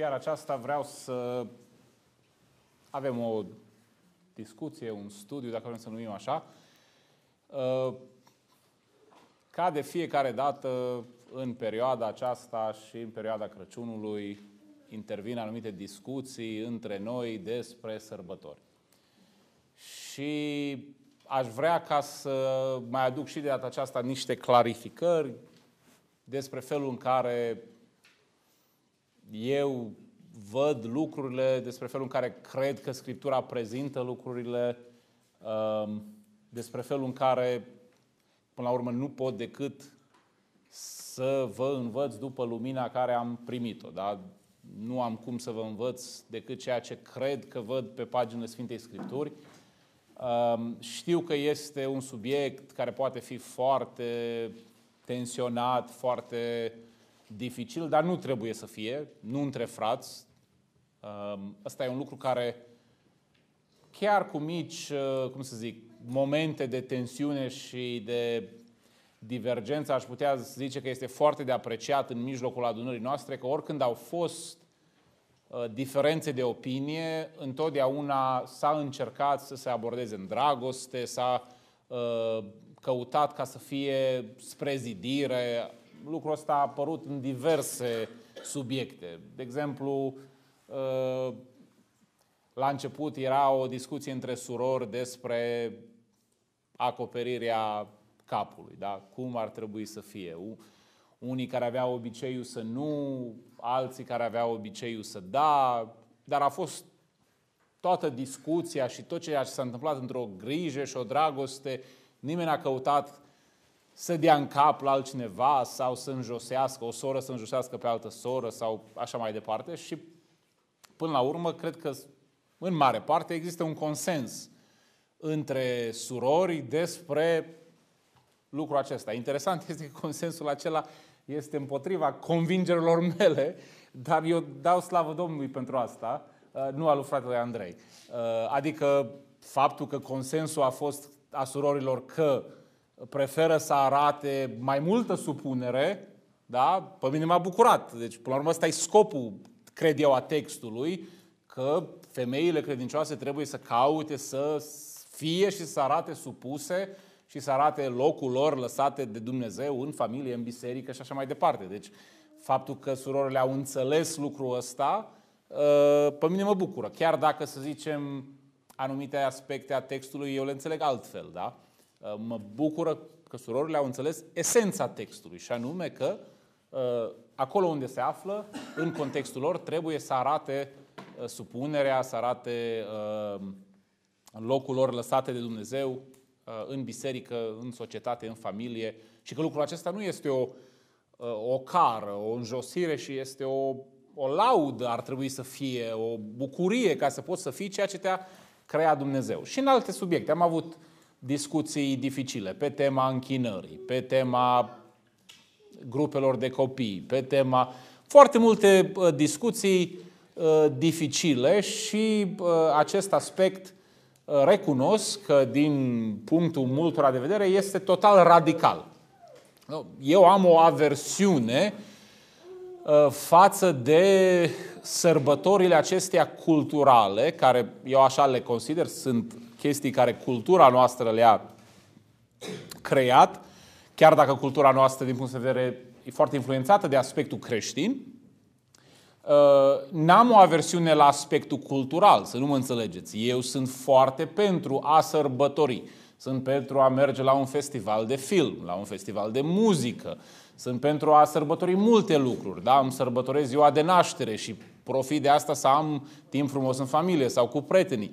seara aceasta vreau să avem o discuție, un studiu, dacă vrem să numim așa. Ca de fiecare dată, în perioada aceasta și în perioada Crăciunului, intervin anumite discuții între noi despre sărbători. Și aș vrea ca să mai aduc și de data aceasta niște clarificări despre felul în care eu văd lucrurile, despre felul în care cred că Scriptura prezintă lucrurile, despre felul în care, până la urmă, nu pot decât să vă învăț după lumina care am primit-o. Da? Nu am cum să vă învăț decât ceea ce cred că văd pe paginile Sfintei Scripturi. Știu că este un subiect care poate fi foarte tensionat, foarte dificil, dar nu trebuie să fie, nu între frați. Ăsta e un lucru care, chiar cu mici, momente de tensiune și de divergență, aș putea zice că este foarte de apreciat în mijlocul adunării noastre, că oricând au fost diferențe de opinie, întotdeauna s-a încercat să se abordeze în dragoste, s-a căutat ca să fie spre zidire. Lucrul ăsta a apărut în diverse subiecte. De exemplu, la început era o discuție între surori despre acoperirea capului, da? Cum ar trebui să fie. Unii care aveau obiceiul să nu, alții care aveau obiceiul să da, dar a fost toată discuția și tot ceea ce s-a întâmplat într-o grijă și o dragoste. Nimeni n-a căutat să dea în cap la altcineva sau să înjosească, o soră să înjosească pe altă soră sau așa mai departe. Și până la urmă, cred că în mare parte există un consens între surori despre lucrul acesta. Interesant este că consensul acela este împotriva convingerilor mele, dar eu dau slavă Domnului pentru asta, nu al lui fratele Andrei. Adică faptul că consensul a fost a surorilor că preferă să arate mai multă supunere, da? Pe mine m-a bucurat. Deci, până la urmă, ăsta e scopul, cred eu, a textului, că femeile credincioase trebuie să caute să fie și să arate supuse și să arate locul lor lăsate de Dumnezeu în familie, în biserică și așa mai departe. Deci, faptul că surorile au înțeles lucrul ăsta, pe mine mă bucură. Chiar dacă, să zicem, anumite aspecte a textului eu le înțeleg altfel, da? Mă bucură că surorile au înțeles esența textului și anume că acolo unde se află, în contextul lor, trebuie să arate supunerea, să arate locul lor lăsate de Dumnezeu în biserică, în societate, în familie și că lucrul acesta nu este o cară, o înjosire și este o laudă, ar trebui să fie, o bucurie ca să poți să fii ceea ce te-a creat Dumnezeu. Și în alte subiecte am avut discuții dificile pe tema închinării, pe tema grupelor de copii, pe tema foarte multe discuții dificile și acest aspect recunosc că din punctul multora de vedere este total radical. Eu am o aversiune față de sărbătorile acestea culturale, care eu așa le consider, sunt chestii care cultura noastră le-a creat, chiar dacă cultura noastră, din punct de vedere, e foarte influențată de aspectul creștin. N-am o aversiune la aspectul cultural, să nu mă înțelegeți. Eu sunt foarte pentru a sărbători. Sunt pentru a merge la un festival de film, la un festival de muzică. Sunt pentru a sărbători multe lucruri. Da? Îmi sărbătoresc ziua de naștere și profit de asta să am timp frumos în familie sau cu prietenii.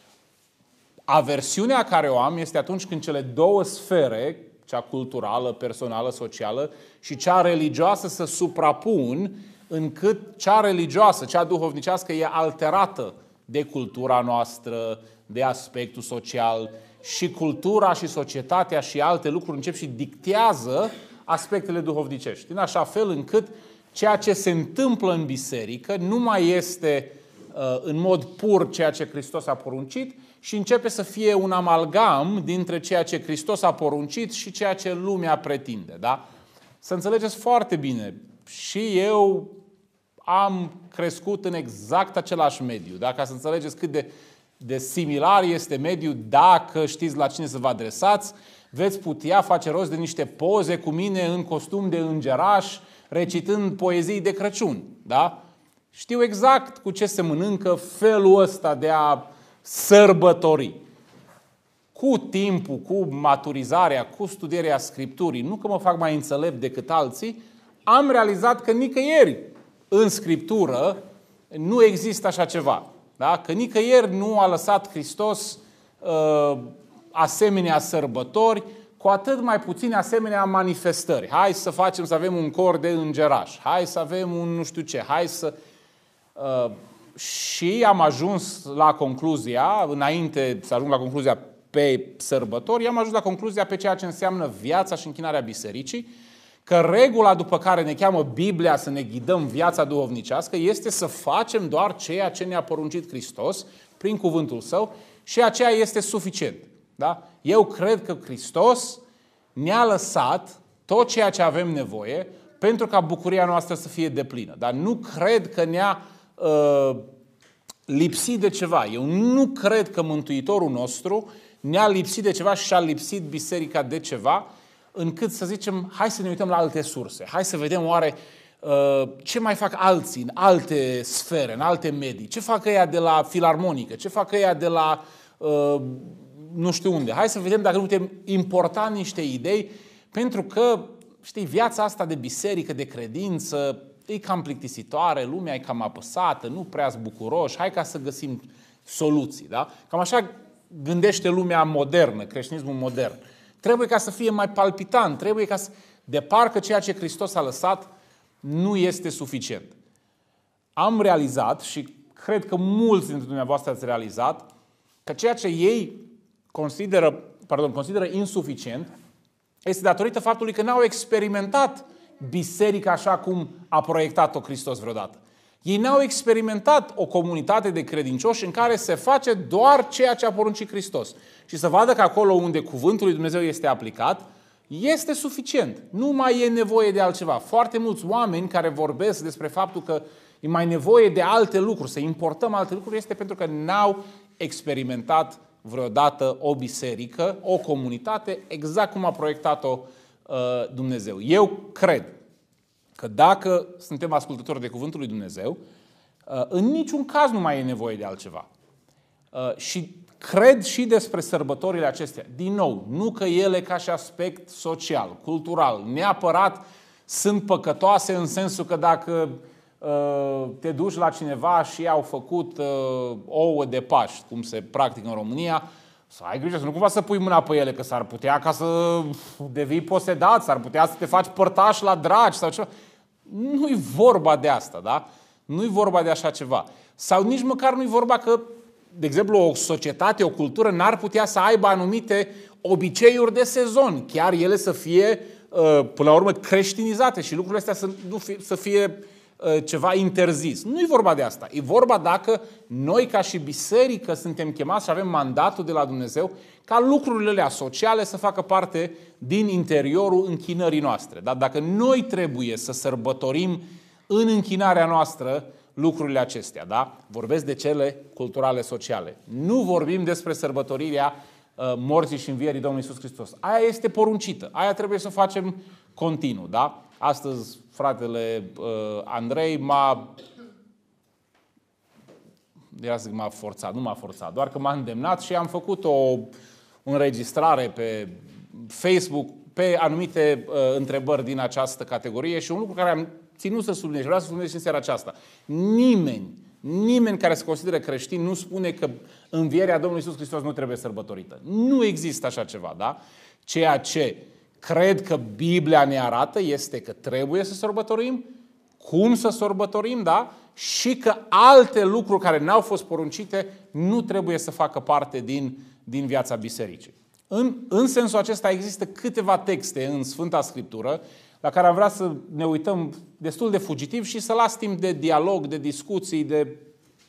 Aversiunea care o am este atunci când cele două sfere, cea culturală, personală, socială și cea religioasă se suprapun, încât cea religioasă, cea duhovnicească e alterată de cultura noastră, de aspectul social și cultura și societatea și alte lucruri încep și dictează aspectele duhovnicești. În așa fel încât ceea ce se întâmplă în biserică nu mai este în mod pur ceea ce Hristos a poruncit și începe să fie un amalgam dintre ceea ce Hristos a poruncit și ceea ce lumea pretinde. Da? Să înțelegeți foarte bine, și eu am crescut în exact același mediu. Da? Ca să înțelegeți cât de similar este mediul, dacă știți la cine să vă adresați, veți putea face rost de niște poze cu mine în costum de îngeraș, recitând poezii de Crăciun. Da? Știu exact cu ce se mănâncă felul ăsta de a sărbători. Cu timpul, cu maturizarea, cu studierea Scripturii, nu că mă fac mai înțelept decât alții, am realizat că nicăieri în Scriptură nu există așa ceva. Da? Că nicăieri nu a lăsat Hristos asemenea sărbători, cu atât mai puțin asemenea manifestări. Hai să facem, să avem un cor de îngeraș, hai să avem un nu știu ce, hai să... Și am ajuns la concluzia, înainte să ajung la concluzia pe sărbători, am ajuns la concluzia pe ceea ce înseamnă viața și închinarea bisericii, că regula după care ne cheamă Biblia să ne ghidăm viața duhovnicească este să facem doar ceea ce ne-a poruncit Hristos prin cuvântul Său și aceea este suficient. Da? Eu cred că Hristos ne-a lăsat tot ceea ce avem nevoie pentru ca bucuria noastră să fie deplină. Dar nu cred că ne-a lipsit de ceva. Eu nu cred că Mântuitorul nostru ne-a lipsit de ceva și a lipsit biserica de ceva, încât să zicem, hai să ne uităm la alte surse, hai să vedem oare ce mai fac alții în alte sfere, în alte medii, ce fac ăia de la filarmonică, ce fac ăia de la nu știu unde. Hai să vedem dacă nu putem importa niște idei, pentru că, știi, viața asta de biserică, de credință, e cam plictisitoare, lumea e cam apăsată, nu prea-s bucuroși, hai ca să găsim soluții. Da? Cam așa gândește lumea modernă, creștinismul modern. Trebuie ca să fie mai palpitant, trebuie ca să... De parcă ceea ce Hristos a lăsat nu este suficient. Am realizat, și cred că mulți dintre dumneavoastră ați realizat, că ceea ce ei consideră insuficient este datorită faptului că n-au experimentat biserica așa cum a proiectat-o Hristos vreodată. Ei n-au experimentat o comunitate de credincioși în care se face doar ceea ce a poruncit Hristos. Și să vadă că acolo unde cuvântul lui Dumnezeu este aplicat, este suficient. Nu mai e nevoie de altceva. Foarte mulți oameni care vorbesc despre faptul că e mai nevoie de alte lucruri, să importăm alte lucruri, este pentru că n-au experimentat vreodată o biserică, o comunitate, exact cum a proiectat-o Dumnezeu. Eu cred că dacă suntem ascultători de cuvântul lui Dumnezeu, în niciun caz nu mai e nevoie de altceva. Și cred și despre sărbătorile acestea. Din nou, nu că ele ca și aspect social, cultural, neapărat sunt păcătoase în sensul că dacă te duci la cineva și au făcut ouă de Paști, cum se practică în România, să ai grijă să nu cumva să pui mâna pe ele, că s-ar putea ca să devii posedat, s-ar putea să te faci părtaș la dragi sau ceva. Nu-i vorba de asta, da? Nu-i vorba de așa ceva. Sau nici măcar nu-i vorba că, de exemplu, o societate, o cultură n-ar putea să aibă anumite obiceiuri de sezon, chiar ele să fie, până la urmă, creștinizate și lucrurile astea să fie ceva interzis. Nu-i vorba de asta. E vorba dacă noi, ca și biserică, suntem chemați și avem mandatul de la Dumnezeu ca lucrurile alea sociale să facă parte din interiorul închinării noastre. Dar dacă noi trebuie să sărbătorim în închinarea noastră lucrurile acestea, da? Vorbesc de cele culturale sociale. Nu vorbim despre sărbătorirea morții și învierii Domnului Iisus Hristos. Aia este poruncită. Aia trebuie să o facem continuu, da? Astăzi fratele Andrei m-a forțat, nu m-a forțat, doar că m-a îndemnat și am făcut o înregistrare pe Facebook pe anumite întrebări din această categorie și un lucru care am ținut să subliniez și vreau să subliniez și în seara aceasta. Nimeni care se consideră creștin nu spune că învierea Domnului Iisus Hristos nu trebuie sărbătorită. Nu există așa ceva, da? Ceea ce cred că Biblia ne arată este că trebuie să sărbătorim, cum să sărbătorim, da? Și că alte lucruri care n-au fost poruncite nu trebuie să facă parte din viața bisericii. În sensul acesta există câteva texte în Sfânta Scriptură la care am vrea să ne uităm destul de fugitiv și să las timp de dialog, de discuții, de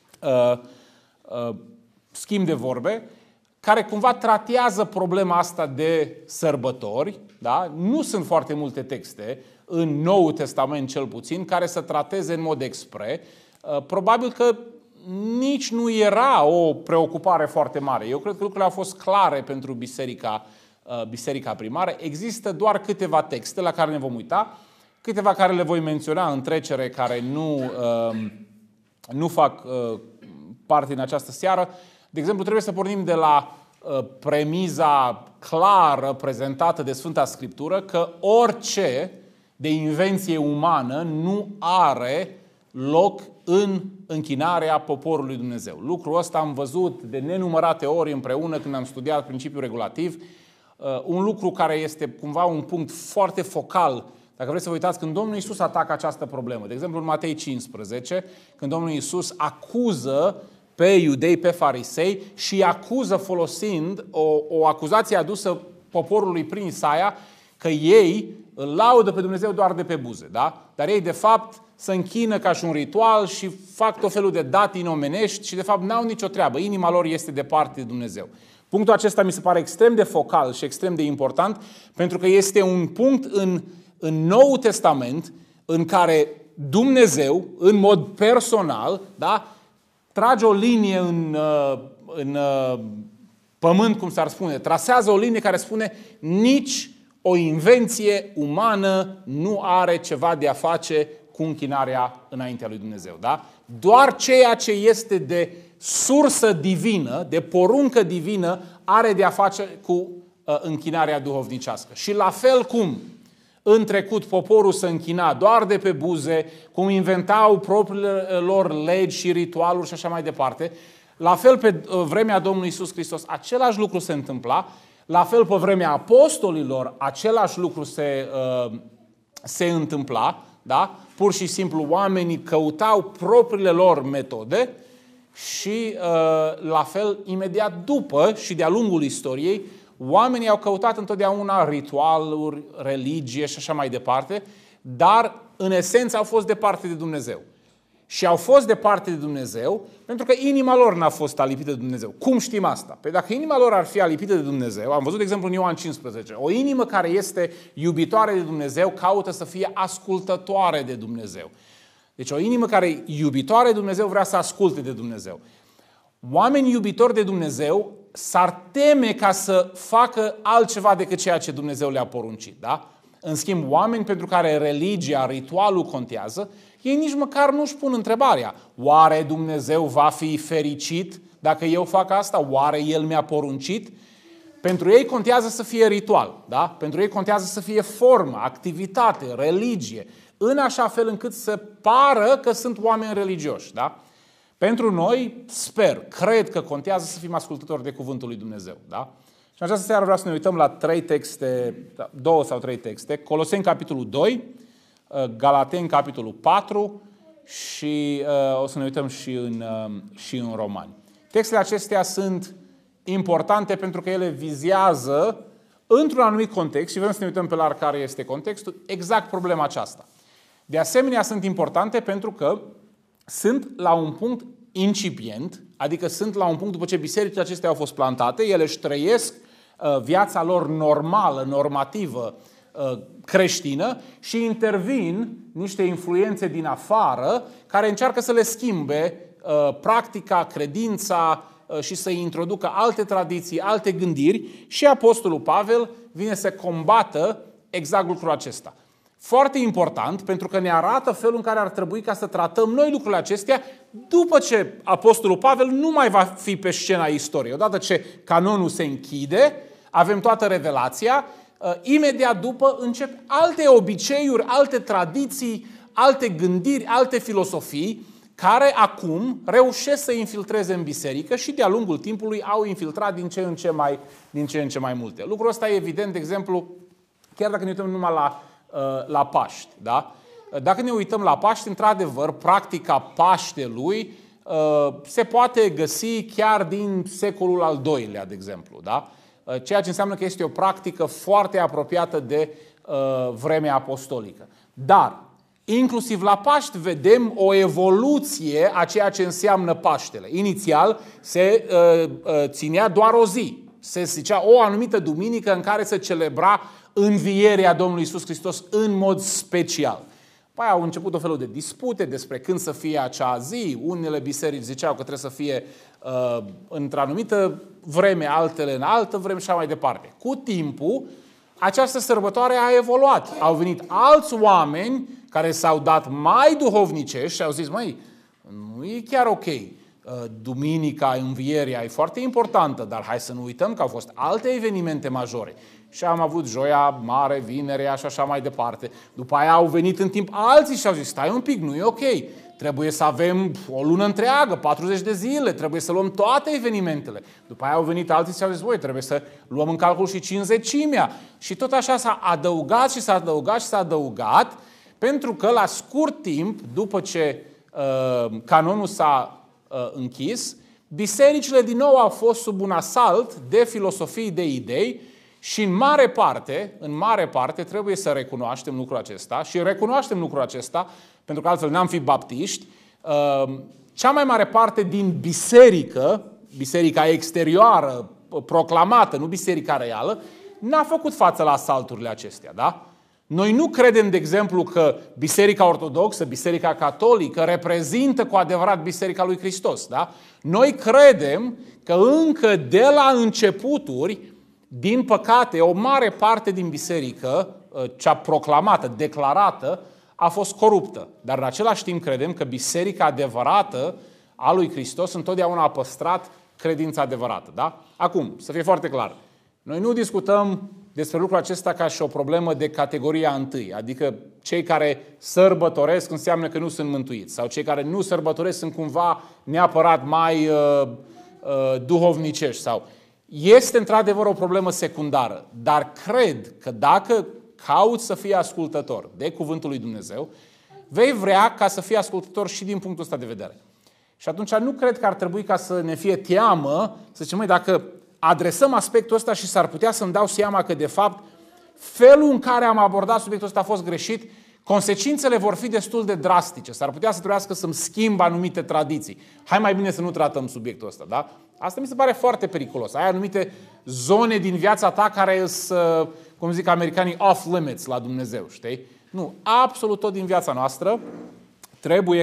schimb de vorbe, care cumva tratează problema asta de sărbători. Da? Nu sunt foarte multe texte în Noul Testament cel puțin, care să trateze în mod expres. Probabil că nici nu era o preocupare foarte mare. Eu cred că lucrurile au fost clare pentru biserica primară. Există doar câteva texte la care ne vom uita, câteva care le voi menționa în trecere, care nu fac parte din această seară. De exemplu, trebuie să pornim de la premiza clară prezentată de Sfânta Scriptură că orice de invenție umană nu are loc în închinarea poporului Dumnezeu. Lucrul ăsta am văzut de nenumărate ori împreună când am studiat principiul regulativ. Un lucru care este cumva un punct foarte focal, dacă vreți să vă uitați, când Domnul Iisus atacă această problemă. De exemplu, în Matei 15, când Domnul Iisus acuză pe iudei, pe farisei și îi acuză folosind o acuzație adusă poporului prin Isaia, că ei îl laudă pe Dumnezeu doar de pe buze, da? Dar ei de fapt se închină ca și un ritual și fac tot felul de datini omenești și de fapt n-au nicio treabă. Inima lor este departe de Dumnezeu. Punctul acesta mi se pare extrem de focal și extrem de important, pentru că este un punct în Noul Testament în care Dumnezeu, în mod personal, da, trage o linie în pământ, cum s-ar spune, trasează o linie care spune nici o invenție umană nu are ceva de a face cu închinarea înaintea lui Dumnezeu. Da? Doar ceea ce este de sursă divină, de poruncă divină, are de a face cu închinarea duhovnicească. Și la fel cum în trecut poporul se închina doar de pe buze, cum inventau propriile lor legi și ritualuri și așa mai departe, la fel pe vremea Domnului Iisus Hristos același lucru se întâmpla, la fel pe vremea apostolilor același lucru se întâmpla, da? Pur și simplu oamenii căutau propriile lor metode și la fel imediat după și de-a lungul istoriei oamenii au căutat întotdeauna ritualuri, religie și așa mai departe, dar în esență au fost departe de Dumnezeu. Și au fost departe de Dumnezeu pentru că inima lor n-a fost alipită de Dumnezeu. Cum știm asta? Păi dacă inima lor ar fi alipită de Dumnezeu, am văzut de exemplu în Ioan 15, o inimă care este iubitoare de Dumnezeu caută să fie ascultătoare de Dumnezeu. Deci o inimă care e iubitoare de Dumnezeu vrea să asculte de Dumnezeu. Oamenii iubitori de Dumnezeu s-ar teme ca să facă altceva decât ceea ce Dumnezeu le-a poruncit. Da? În schimb, oameni pentru care religia, ritualul contează, ei nici măcar nu-și pun întrebarea: oare Dumnezeu va fi fericit dacă eu fac asta? Oare El mi-a poruncit? Pentru ei contează să fie ritual. Da? Pentru ei contează să fie formă, activitate, religie, în așa fel încât să pară că sunt oameni religioși. Da? Pentru noi, cred că contează să fim ascultători de Cuvântul lui Dumnezeu. Da? Și în această seară vreau să ne uităm la 2 sau 3 texte. Coloseni, capitolul 2, Galateni, capitolul 4 și o să ne uităm și în Romani. Textele acestea sunt importante pentru că ele vizează, într-un anumit context, și vrem să ne uităm pe la care este contextul, exact problema aceasta. De asemenea, sunt importante pentru că sunt la un punct incipient, adică sunt la un punct după ce bisericile acestea au fost plantate, ele își trăiesc viața lor normală, normativă, creștină și intervin niște influențe din afară care încearcă să le schimbe practica, credința și să introducă alte tradiții, alte gândiri și Apostolul Pavel vine să combată exact lucrul acesta. Foarte important, pentru că ne arată felul în care ar trebui ca să tratăm noi lucrurile acestea după ce Apostolul Pavel nu mai va fi pe scena istoriei. Odată ce canonul se închide, avem toată revelația, imediat după încep alte obiceiuri, alte tradiții, alte gândiri, alte filosofii care acum reușesc să infiltreze în biserică și de-a lungul timpului au infiltrat din ce în ce mai multe. Lucrul ăsta e evident, de exemplu, chiar dacă ne uităm numai la Paști. Da? Dacă ne uităm la Paști, într-adevăr, practica Paștelui se poate găsi chiar din secolul al II-lea, de exemplu. Da? Ceea ce înseamnă că este o practică foarte apropiată de vremea apostolică. Dar, inclusiv la Paști, vedem o evoluție a ceea ce înseamnă Paștele. Inițial se ținea doar o zi. Se zicea o anumită duminică în care se celebra învierea Domnului Iisus Hristos în mod special. Păi au început o felul de dispute despre când să fie acea zi. Unele biserici ziceau că trebuie să fie într-o anumită vreme, altele în altă vreme și așa mai departe. Cu timpul, această sărbătoare a evoluat. Au venit alți oameni care s-au dat mai duhovnicești și au zis, măi, nu e chiar ok. Duminica Învierii e foarte importantă, dar hai să nu uităm că au fost alte evenimente majore. Și am avut Joia Mare, Vinerea și așa mai departe. După aia au venit în timp alții și au zis, stai un pic, nu e ok. Trebuie să avem o lună întreagă, 40 de zile, trebuie să luăm toate evenimentele. După aia au venit alții și au zis, voi, trebuie să luăm în calcul și 50-imea. Și tot așa s-a adăugat și s-a adăugat și s-a adăugat, pentru că la scurt timp, după ce canonul s-a închis, bisericile din nou au fost sub un asalt de filosofii, de idei și în mare parte trebuie să recunoaștem lucrul acesta și recunoaștem lucrul acesta, pentru că altfel n-am fi baptiști. Cea mai mare parte din biserica exterioară, proclamată, nu biserica reală, n-a făcut față la asalturile acestea, da? Noi nu credem, de exemplu, că Biserica Ortodoxă, Biserica Catolică reprezintă cu adevărat Biserica lui Hristos. Da? Noi credem că încă de la începuturi, din păcate, o mare parte din biserică, cea proclamată, declarată, a fost coruptă. Dar în același timp credem că Biserica adevărată a lui Hristos întotdeauna a păstrat credința adevărată. Da? Acum, să fie foarte clar, noi nu discutăm despre lucrul acesta ca și o problemă de categoria întâi, adică cei care sărbătoresc înseamnă că nu sunt mântuiți sau cei care nu sărbătoresc sunt cumva neapărat mai duhovnicești. Este într-adevăr o problemă secundară, dar cred că dacă cauți să fii ascultător de Cuvântul lui Dumnezeu, vei vrea ca să fii ascultător și din punctul ăsta de vedere. Și atunci nu cred că ar trebui ca să ne fie teamă să zicem, măi, dacă adresăm aspectul ăsta și s-ar putea să-mi dau seama că, de fapt, felul în care am abordat subiectul ăsta a fost greșit, consecințele vor fi destul de drastice. S-ar putea să trebuiască să-mi schimb anumite tradiții. Hai mai bine să nu tratăm subiectul ăsta, da? Asta mi se pare foarte periculos. Ai anumite zone din viața ta care sunt, cum zic americanii, off-limits la Dumnezeu, știi? Nu, absolut tot din viața noastră trebuie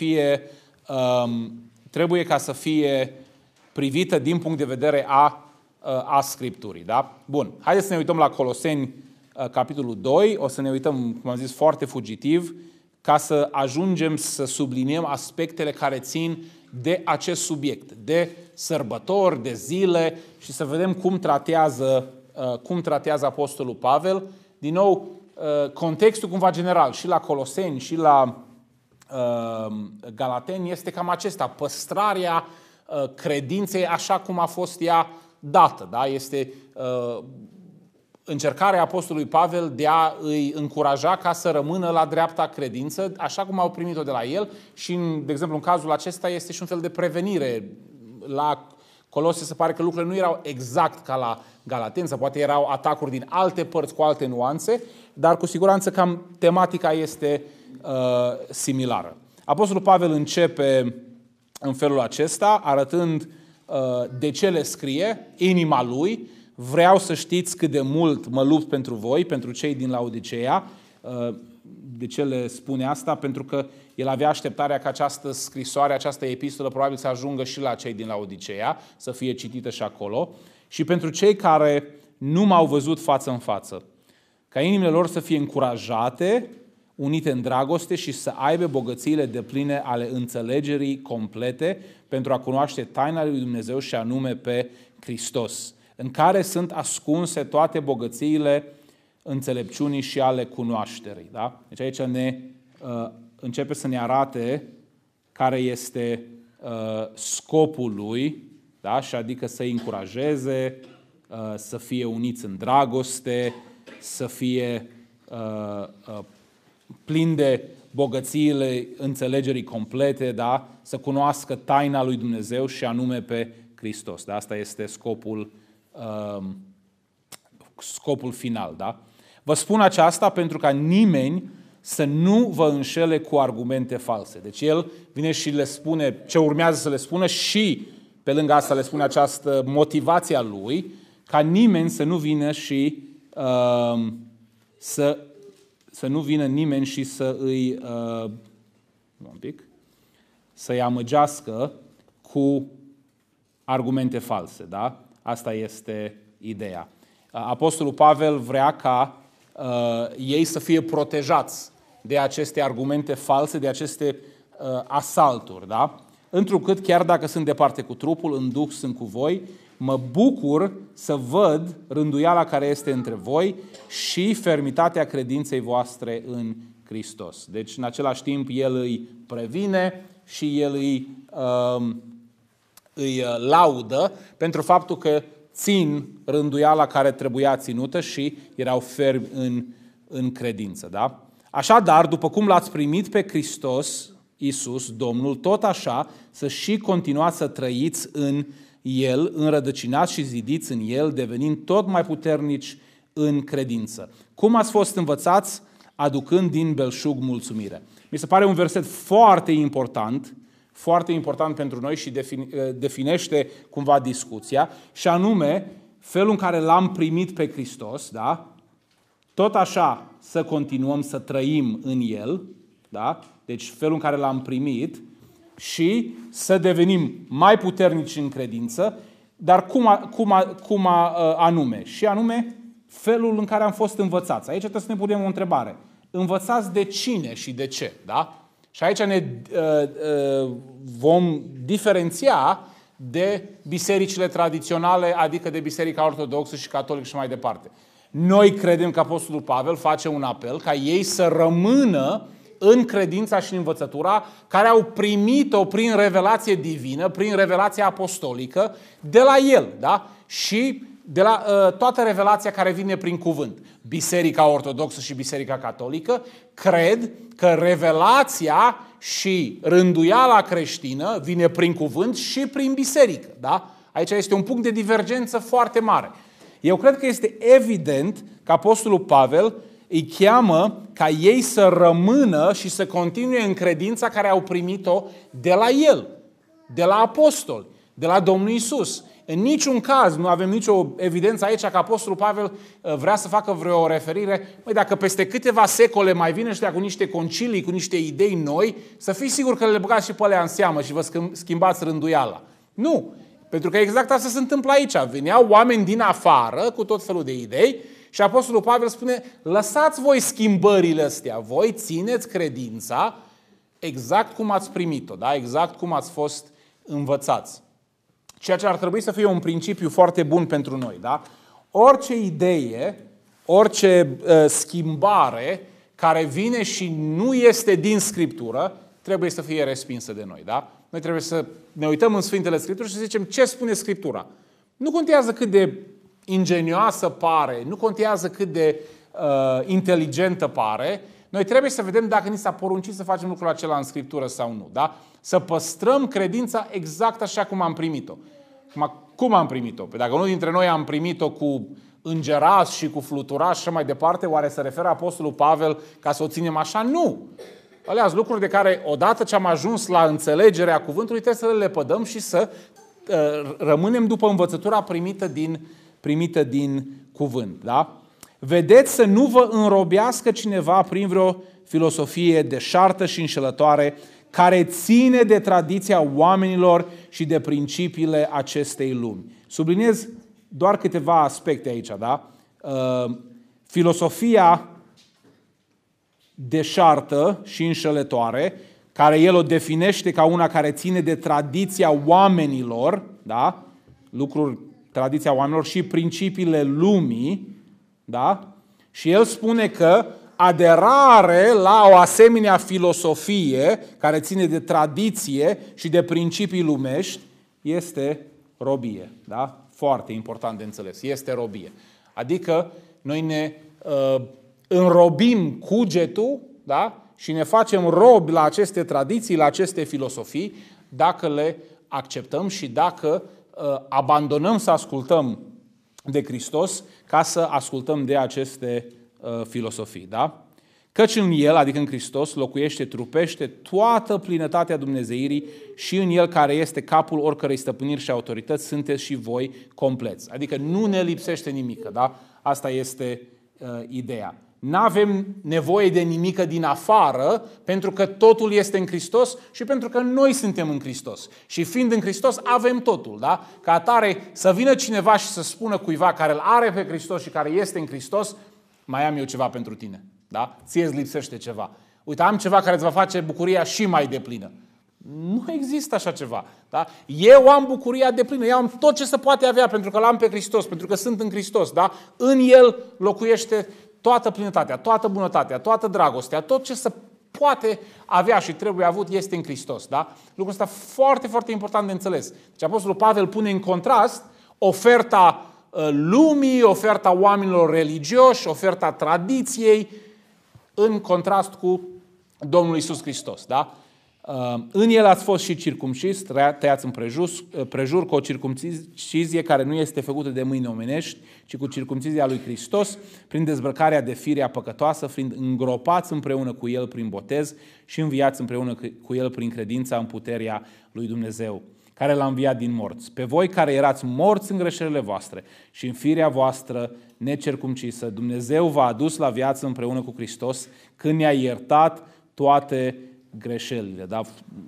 ca să fie privită din punct de vedere a Scripturii. Da? Bun, haideți să ne uităm la Coloseni, capitolul 2, o să ne uităm, cum am zis, foarte fugitiv, ca să ajungem să subliniem aspectele care țin de acest subiect, de sărbători, de zile și să vedem cum tratează Apostolul Pavel. Din nou, contextul cumva general și la Coloseni și la Galateni este cam acesta, păstrarea credinței așa cum a fost ea dată. Da? Este încercarea Apostolului Pavel de a îi încuraja ca să rămână la dreapta credință, așa cum au primit-o de la el și, de exemplu, în cazul acesta este și un fel de prevenire. La Colose se pare că lucrurile nu erau exact ca la Galateni, sau poate erau atacuri din alte părți cu alte nuanțe, dar cu siguranță cam tematica este similară. Apostolul Pavel începe în felul acesta, arătând de ce le scrie, inima lui. Vreau să știți cât de mult mă lupt pentru voi, pentru cei din Laodiceea. De ce le spune asta? Pentru că el avea așteptarea ca această scrisoare, această epistolă probabil să ajungă și la cei din Laodiceea, să fie citită și acolo. Și pentru cei care nu m-au văzut față în față, ca inimile lor să fie încurajate, unite în dragoste și să aibă bogățiile depline ale înțelegerii complete pentru a cunoaște taina lui Dumnezeu și anume pe Hristos, în care sunt ascunse toate bogățiile înțelepciunii și ale cunoașterii. Da? Deci aici începe să ne arate care este scopul lui, da? Și adică să-i încurajeze, să fie uniți în dragoste, să fie plin de bogățiile înțelegerii complete, da? Să cunoască taina lui Dumnezeu și anume pe Hristos. Da? Asta este scopul final. Da? Vă spun aceasta pentru ca nimeni să nu vă înșele cu argumente false. Deci el vine și le spune ce urmează să le spună și pe lângă asta le spune această motivație a lui, ca nimeni să nu vină și să nu vină nimeni și să-i amăgească cu argumente false. Da? Asta este ideea. Apostolul Pavel vrea ca ei să fie protejați de aceste argumente false, de aceste asalturi. Da? Întrucât, chiar dacă sunt departe cu trupul, în duh sunt cu voi, mă bucur să văd rânduiala care este între voi și fermitatea credinței voastre în Hristos. Deci, în același timp, el îi previne și el îi laudă pentru faptul că țin rânduiala care trebuia ținută și erau fermi în credință. Da? Așadar, după cum l-ați primit pe Hristos Iisus, Domnul, tot așa să și continuați să trăiți în El, înrădăcinați și zidiți în El, devenind tot mai puternici în credință. Cum ați fost învățați, aducând din belșug mulțumire. Mi se pare un verset foarte important pentru noi și definește cumva discuția, și anume felul în care l-am primit pe Hristos, da? Tot așa să continuăm să trăim în El, da? Deci felul în care l-am primit și să devenim mai puternici în credință, dar cum anume? Și anume felul în care am fost învățați. Aici trebuie să ne punem o întrebare. Învățați de cine și de ce? Da? Și aici ne vom diferenția de bisericile tradiționale, adică de Biserica Ortodoxă și Catolică și mai departe. Noi credem că Apostolul Pavel face un apel ca ei să rămână în credința și în învățătura care au primit-o prin revelație divină, prin revelație apostolică de la el, da? Și de la toată revelația care vine prin cuvânt. Biserica Ortodoxă și Biserica Catolică cred că revelația și rânduiala creștină vine prin cuvânt și prin biserică. Da? Aici este un punct de divergență foarte mare. Eu cred că este evident că Apostolul Pavel îi cheamă ca ei să rămână și să continue în credința care au primit-o de la el, de la apostoli, de la Domnul Iisus. În niciun caz nu avem nicio evidență aici că Apostolul Pavel vrea să facă vreo referire. Dacă peste câteva secole mai vine ăștia cu niște concilii, cu niște idei noi, să fiți sigur că le băgați și pe alea în seamă și vă schimbați rânduiala. Nu. Pentru că exact asta se întâmplă aici. Veneau oameni din afară cu tot felul de idei și Apostolul Pavel spune: lăsați voi schimbările astea, voi țineți credința exact cum ați primit-o, da? Exact cum ați fost învățați. Ceea ce ar trebui să fie un principiu foarte bun pentru noi. Da? Orice idee, orice schimbare care vine și nu este din Scriptură, trebuie să fie respinsă de noi. Da? Noi trebuie să ne uităm în Sfintele Scripturi și să zicem ce spune Scriptura. Nu contează cât de ingenioasă pare, nu contează cât de inteligentă pare, noi trebuie să vedem dacă ni s-a poruncit să facem lucrul acela în Scriptură sau nu. Da? Să păstrăm credința exact așa cum am primit-o. Cum am primit-o? Păi dacă unul dintre noi am primit-o cu îngerați și cu fluturați și așa mai departe, oare se referă Apostolul Pavel ca să o ținem așa? Nu! Alea sunt lucruri de care, odată ce am ajuns la înțelegerea cuvântului, trebuie să le lepădăm și să rămânem după învățătura primită din cuvânt. Da? Vedeți să nu vă înrobească cineva prin vreo filosofie deșartă și înșelătoare, care ține de tradiția oamenilor și de principiile acestei lumi. Subliniez doar câteva aspecte aici. Da? Filosofia deșartă și înșelătoare, care el o definește ca una care ține de tradiția oamenilor, da? Tradiția oamenilor și principiile lumii, da? Și el spune că aderare la o asemenea filosofie care ține de tradiție și de principii lumești este robie. Da? Foarte important de înțeles. Este robie. Adică noi ne înrobim cugetul, da? Și ne facem robi la aceste tradiții, la aceste filosofii, dacă le acceptăm și dacă abandonăm să ascultăm de Hristos ca să ascultăm de aceste filosofii. Da? Căci în El, adică în Hristos, locuiește, trupește toată plinătatea Dumnezeirii și în El care este capul oricărei stăpâniri și autorități, sunteți și voi compleți. Adică nu ne lipsește nimic, da? Asta este ideea. N-avem nevoie de nimic din afară, pentru că totul este în Hristos și pentru că noi suntem în Hristos. Și fiind în Hristos, avem totul, da? Ca atare, să vină cineva și să spună cuiva care îl are pe Hristos și care este în Hristos, mai am eu ceva pentru tine, da? Ție îți lipsește ceva. Uite, am ceva care îți va face bucuria și mai deplină. Nu există așa ceva, da? Eu am bucuria deplină, eu am tot ce se poate avea pentru că l-am pe Hristos, pentru că sunt în Hristos, da? În El locuiește toată plinătatea, toată bunătatea, toată dragostea, tot ce se poate avea și trebuie avut este în Hristos. Da? Lucrul ăsta foarte, foarte important de înțeles. Deci Apostolul Pavel pune în contrast oferta lumii, oferta oamenilor religioși, oferta tradiției, în contrast cu Domnul Iisus Hristos. Da? În El ați fost și circumcis, tăiați în prejur cu o circumcizie care nu este făcută de mâini omenești, ci cu circumcizia lui Hristos, prin dezbrăcarea de firea păcătoasă, fiind îngropați împreună cu El prin botez și înviați împreună cu El prin credința în puterea lui Dumnezeu, care L-a înviat din morți. Pe voi care erați morți în greșelile voastre și în firea voastră necircumcisă, Dumnezeu v-a adus la viață împreună cu Hristos când ne-a iertat toate greșelile. Da?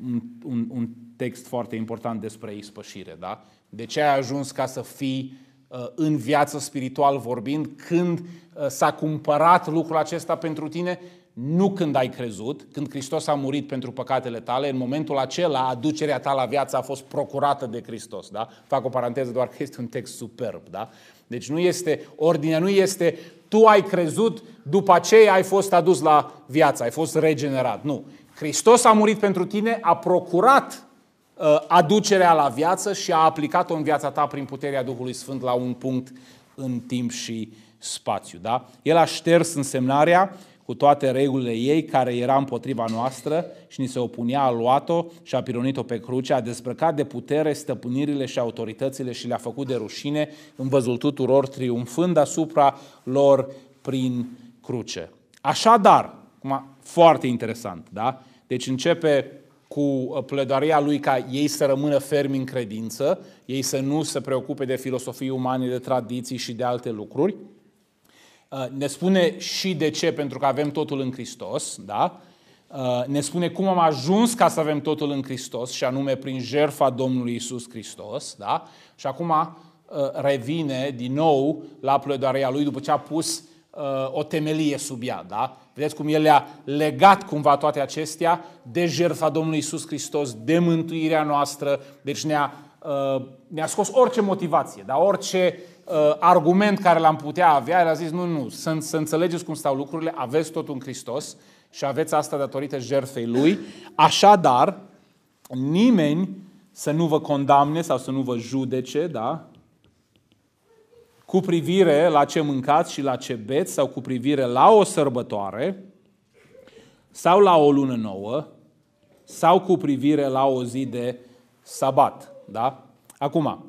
Un text foarte important despre ispășire. Da? De ce ai ajuns ca să fii în viață spiritual vorbind când s-a cumpărat lucrul acesta pentru tine? Nu când ai crezut, când Hristos a murit pentru păcatele tale, în momentul acela aducerea ta la viață a fost procurată de Hristos. Da? Fac o paranteză doar că este un text superb. Da? Deci nu este, ordinea nu este tu ai crezut, după aceea ai fost adus la viață, ai fost regenerat. Nu. Hristos a murit pentru tine, a procurat aducerea la viață și a aplicat-o în viața ta prin puterea Duhului Sfânt la un punct în timp și spațiu. Da? El a șters însemnarea cu toate regulile ei care era împotriva noastră și ni se opunea, a luat-o și a pironit-o pe cruce, a dezbrăcat de putere stăpânirile și autoritățile și le-a făcut de rușine în văzul tuturor, triumfând asupra lor prin cruce. Așadar, foarte interesant, da? Deci începe cu pledoaria lui ca ei să rămână fermi în credință, ei să nu se preocupe de filosofii umane, de tradiții și de alte lucruri. Ne spune și de ce, pentru că avem totul în Hristos, da? Ne spune cum am ajuns ca să avem totul în Hristos, și anume prin jertfa Domnului Iisus Hristos, da? Și acum revine din nou la pledoaria lui după ce a pus o temelie sub ea, da? Vedeți cum el le-a legat cumva toate acestea de jertfa Domnului Iisus Hristos, de mântuirea noastră, deci ne-a scos orice motivație, da? Orice argument care l-am putea avea, el a zis, nu, să înțelegeți cum stau lucrurile, aveți totul în Hristos și aveți asta datorită jertfei Lui, așadar, nimeni să nu vă condamne sau să nu vă judece, da? Cu privire la ce mâncați și la ce beți sau cu privire la o sărbătoare sau la o lună nouă sau cu privire la o zi de sabat. Da? Acum,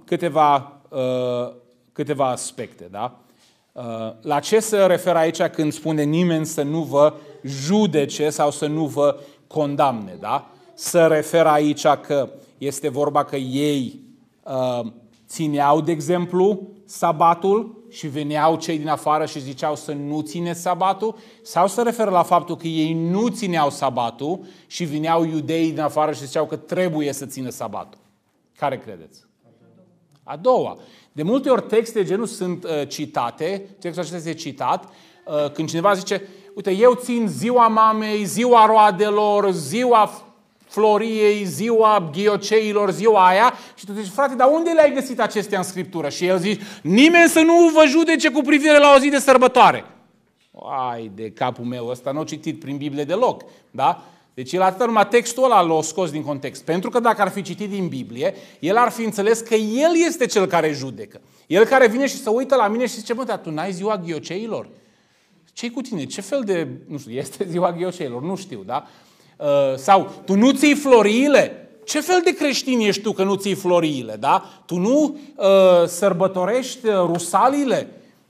câteva aspecte. Da? La ce se referă aici când spune nimeni să nu vă judece sau să nu vă condamne? Da? Se referă aici că este vorba că ei țineau, de exemplu, sabatul și veneau cei din afară și ziceau să nu țineți sabatul? Sau se referă la faptul că ei nu țineau sabatul și vineau iudeii din afară și ziceau că trebuie să țină sabatul? Care credeți? A doua. De multe ori texte de genul sunt citate, textul acesta este citat, când cineva zice, uite, eu țin ziua mamei, ziua roadelor, ziua Floriei, ziua ghioceilor, ziua aia, și tu zici, frate, dar unde le-ai găsit acestea în Scriptură? Și el zice, nimeni să nu vă judece cu privire la o zi de sărbătoare. Ai de capul meu, ăsta nu a citit prin Biblie deloc, da? Deci el atât numai textul ăla l-a scos din context. Pentru că dacă ar fi citit din Biblie, el ar fi înțeles că el este cel care judecă. El care vine și se uită la mine și zice, bă, dar tu n-ai ziua ghioceilor? Ce-i cu tine? Ce fel de, nu știu, este ziua ghioceilor? Nu știu, da? Sau tu nu ții floriile? Ce fel de creștin ești tu că nu ții floriile? Da? Tu nu sărbătorești rusalile?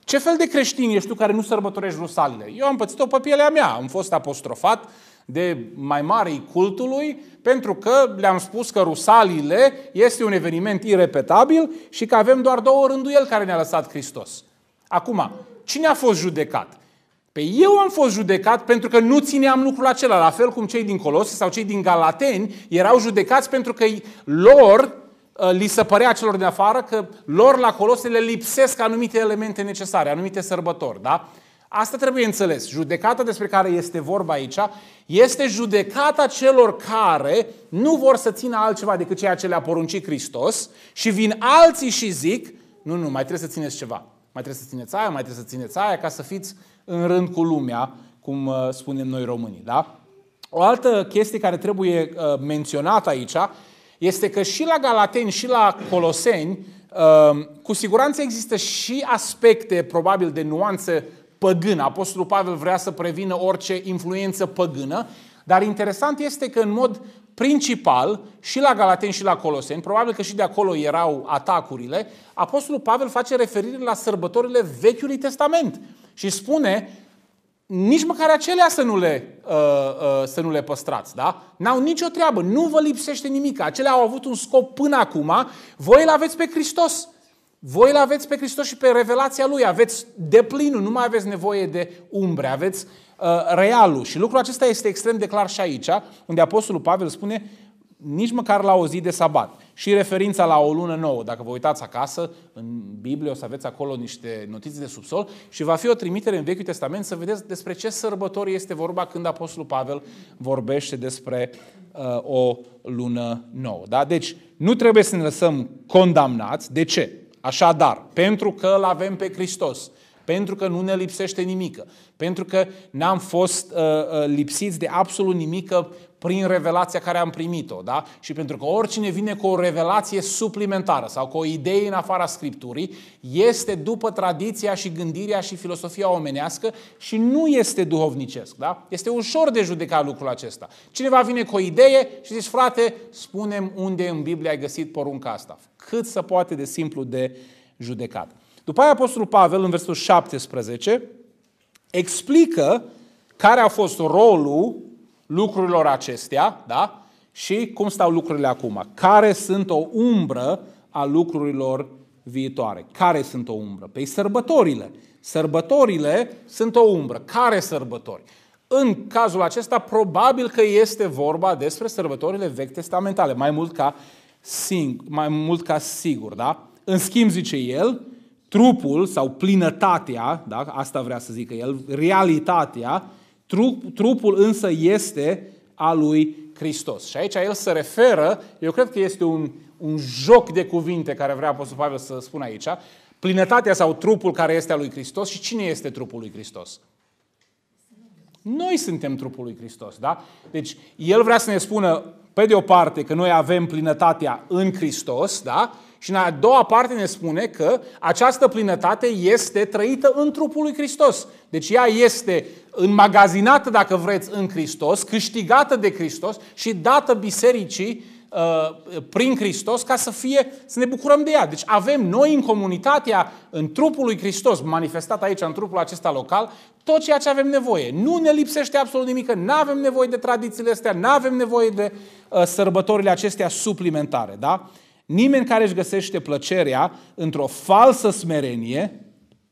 Ce fel de creștin ești tu care nu sărbătorești rusalile? Eu am pățit-o pe pielea mea, am fost apostrofat de mai marii cultului pentru că le-am spus că rusalile este un eveniment irepetabil și că avem doar 2 rânduieli care ne-a lăsat Hristos. Acum, cine a fost judecat? Pe eu am fost judecat pentru că nu țineam lucrul acela, la fel cum cei din Colose sau cei din Galateni erau judecați pentru că lor li se părea celor de afară că lor la Colose le lipsesc anumite elemente necesare, anumite sărbători, da? Asta trebuie înțeles. Judecata despre care este vorba aici este judecata celor care nu vor să țină altceva decât ceea ce le-a poruncit Hristos și vin alții și zic, nu, mai trebuie să țineți ceva. Mai trebuie să țineți aia, mai trebuie să țineți aia ca să fiți în rând cu lumea, cum spunem noi românii, da? O altă chestie care trebuie menționată aici este că și la Galateni și la Coloseni cu siguranță există și aspecte probabil de nuanțe păgână. Apostolul Pavel vrea să prevină orice influență păgână, dar interesant este că în mod principal și la Galateni și la Coloseni, probabil că și de acolo erau atacurile, Apostolul Pavel face referire la sărbătorile Vechiului Testament și spune nici măcar acelea să nu le păstrați, da? N-au nicio treabă, nu vă lipsește nimic. Acelea au avut un scop până acum, voi îl aveți pe Hristos. Voi îl aveți pe Hristos și pe revelația Lui, aveți deplinul, nu mai aveți nevoie de umbre, aveți realul. Și lucrul acesta este extrem de clar și aici, unde Apostolul Pavel spune nici măcar la o zi de sabat. Și referința la o lună nouă, dacă vă uitați acasă, în Biblie o să aveți acolo niște notițe de subsol și va fi o trimitere în Vechiul Testament să vedeți despre ce sărbători este vorba când Apostolul Pavel vorbește despre o lună nouă. Da? Deci nu trebuie să ne lăsăm condamnați. De ce? Așadar, pentru că îl avem pe Hristos, pentru că nu ne lipsește nimică, pentru că n-am fost lipsiți de absolut nimică prin revelația care am primit-o, da? Și pentru că oricine vine cu o revelație suplimentară sau cu o idee în afara Scripturii, este după tradiția și gândirea și filosofia omenească și nu este duhovnicesc, da? Este ușor de judecat lucrul acesta. Cineva vine cu o idee și zici, frate, spune-mi unde în Biblie ai găsit porunca asta. Cât se poate de simplu de judecat. După aia Apostolul Pavel, în versetul 17, explică care a fost rolul lucrurilor acestea, da? Și cum stau lucrurile acum. Care sunt o umbră a lucrurilor viitoare. Care sunt o umbră? Păi sărbătorile. Sărbătorile sunt o umbră. Care sărbători? În cazul acesta, probabil că este vorba despre sărbătorile vechi testamentale, mai mult ca sigur, da? În schimb, zice el, trupul sau plinătatea, da? Asta vrea să zică el, realitatea, trupul însă este a lui Hristos. Și aici el se referă, eu cred că este un joc de cuvinte care vrea Apostolul Pavel să spună aici, plinătatea sau trupul care este a lui Hristos. Și cine este trupul lui Hristos? Noi suntem trupul lui Hristos, da? Deci el vrea să ne spună, pe de o parte, că noi avem plinătatea în Hristos, da? Și în a doua parte ne spune că această plinătate este trăită în trupul lui Hristos. Deci ea este înmagazinată, dacă vreți, în Hristos, câștigată de Hristos și dată bisericii prin Hristos ca să ne bucurăm de ea. Deci avem noi în comunitatea, în trupul lui Hristos, manifestat aici în trupul acesta local, tot ceea ce avem nevoie. Nu ne lipsește absolut nimic, nu avem nevoie de tradițiile astea, nu avem nevoie de sărbătorile acestea suplimentare, da? Nimeni care își găsește plăcerea într-o falsă smerenie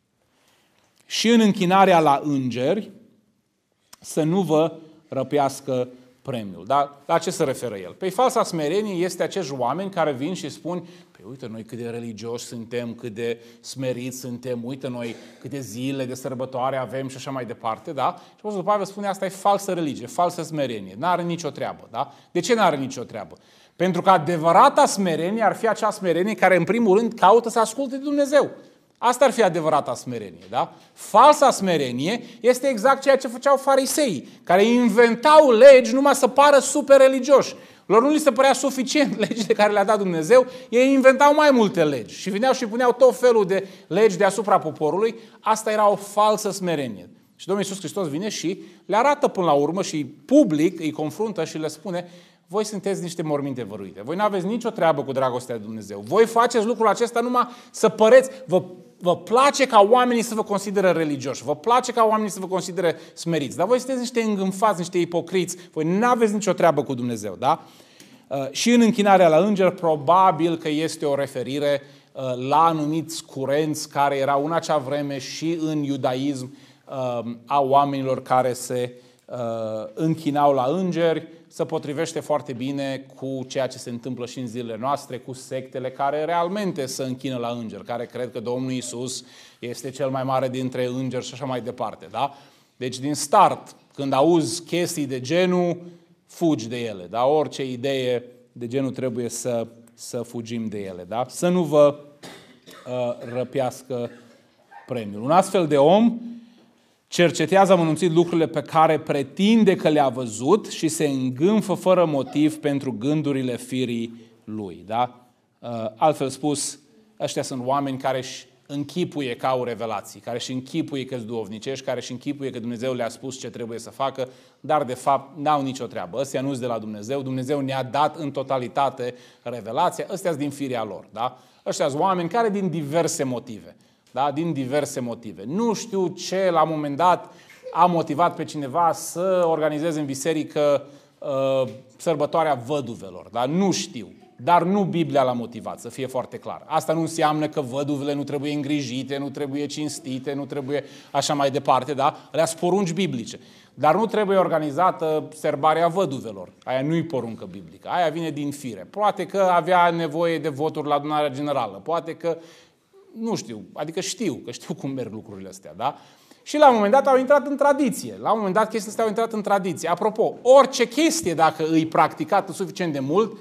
și în închinarea la îngeri să nu vă răpească premiul. Da? La ce se referă el? Păi falsa smerenie este acești oameni care vin și spun, păi uite noi cât de religioși suntem, cât de smeriți suntem, uite noi câte zile de sărbătoare avem și așa mai departe, da? Și Apostolul Pavel spune, asta e falsă religie, falsă smerenie, n-are nicio treabă, da? De ce n-are nicio treabă? Pentru că adevărata smerenie ar fi acea smerenie care în primul rând caută să asculte de Dumnezeu. Asta ar fi adevărata smerenie, da? Falsa smerenie este exact ceea ce făceau fariseii, care inventau legi numai să pară super religioși. Lor nu li se părea suficient legile care le-a dat Dumnezeu, ei inventau mai multe legi și vineau și puneau tot felul de legi deasupra poporului. Asta era o falsă smerenie. Și Domnul Iisus Hristos vine și le arată până la urmă și public îi confruntă și le spune, voi sunteți niște morminte văruite. Voi nu aveți nicio treabă cu dragostea de Dumnezeu. Voi faceți lucrul acesta numai să păreți, Vă place ca oamenii să vă consideră religioși, vă place ca oamenii să vă considere smeriți, dar voi sunteți niște îngânfați, niște ipocriți, voi nu aveți nicio treabă cu Dumnezeu, da? Și în închinarea la înger, probabil că este o referire la anumiți curenți care erau în acea vreme și în iudaism a oamenilor care se închinau la îngeri. Se potrivește foarte bine cu ceea ce se întâmplă și în zilele noastre, cu sectele care realmente se închină la îngeri, care cred că Domnul Iisus este cel mai mare dintre îngeri și așa mai departe. Da? Deci din start, când auzi chestii de genul, fugi de ele. Da? Orice idee de genul trebuie să fugim de ele. Da? Să nu vă răpească premiul. Un astfel de om cercetează amănunțit lucrurile pe care pretinde că le-a văzut și se îngânfă fără motiv pentru gândurile firii lui. Da? Altfel spus, ăștia sunt oameni care își închipuie că au revelații, care își închipuie că sunt duhovnicești, care își închipuie că Dumnezeu le-a spus ce trebuie să facă, dar de fapt n-au nicio treabă. Ăstea nu sunt de la Dumnezeu, Dumnezeu ne-a dat în totalitate revelația, ăstea sunt din firea lor. Da? Ăștia sunt oameni care din diverse motive. Da? Din diverse motive. Nu știu ce la un moment dat a motivat pe cineva să organizeze în biserică sărbătoarea văduvelor. Da? Nu știu. Dar nu Biblia l-a motivat, să fie foarte clar. Asta nu înseamnă că văduvele nu trebuie îngrijite, nu trebuie cinstite, nu trebuie așa mai departe. Da? Alea-s porunci biblice. Dar nu trebuie organizată sărbarea văduvelor. Aia nu-i poruncă biblică. Aia vine din fire. Poate că avea nevoie de voturi la adunarea generală. Poate că nu știu, adică știu cum merg lucrurile astea, da? Și la un moment dat au intrat în tradiție. La un moment dat chestiile astea au intrat în tradiție. Apropo, orice chestie, dacă îi practicată suficient de mult,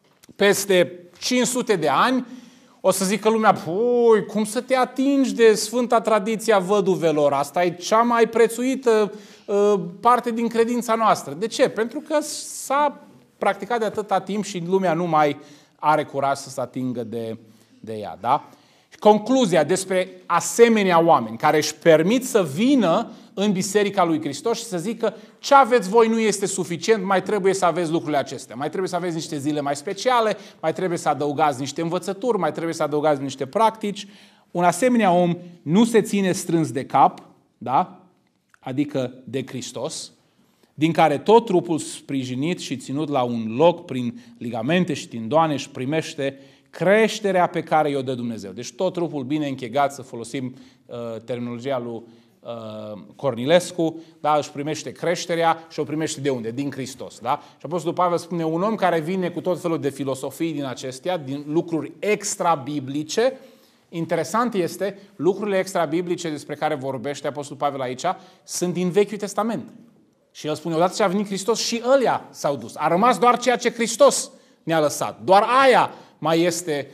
peste 500 de ani, o să zică lumea, pui, cum să te atingi de sfânta tradiție a văduvelor? Asta e cea mai prețuită parte din credința noastră. De ce? Pentru că s-a practicat de atâta timp și lumea nu mai are curaj să se atingă de ea, da? Concluzia despre asemenea oameni care își permit să vină în Biserica lui Hristos și să zică ce aveți voi nu este suficient, mai trebuie să aveți lucrurile acestea, mai trebuie să aveți niște zile mai speciale, mai trebuie să adăugați niște învățături, mai trebuie să adăugați niște practici. Un asemenea om nu se ține strâns de cap, da? Adică de Hristos, din care tot trupul sprijinit și ținut la un loc prin ligamente și tindoane își primește creșterea pe care i-o dă Dumnezeu. Deci tot trupul bine închegat, să folosim terminologia lui Cornilescu, da, își primește creșterea și o primește de unde? Din Hristos. Da? Și Apostolul Pavel spune, un om care vine cu tot felul de filosofii din acestea, din lucruri extra-biblice, interesant este, lucrurile extra-biblice despre care vorbește Apostolul Pavel aici, sunt din Vechiul Testament. Și el spune, odată ce a venit Hristos, și ălea s-au dus. A rămas doar ceea ce Hristos ne-a lăsat. Doar aia mai este,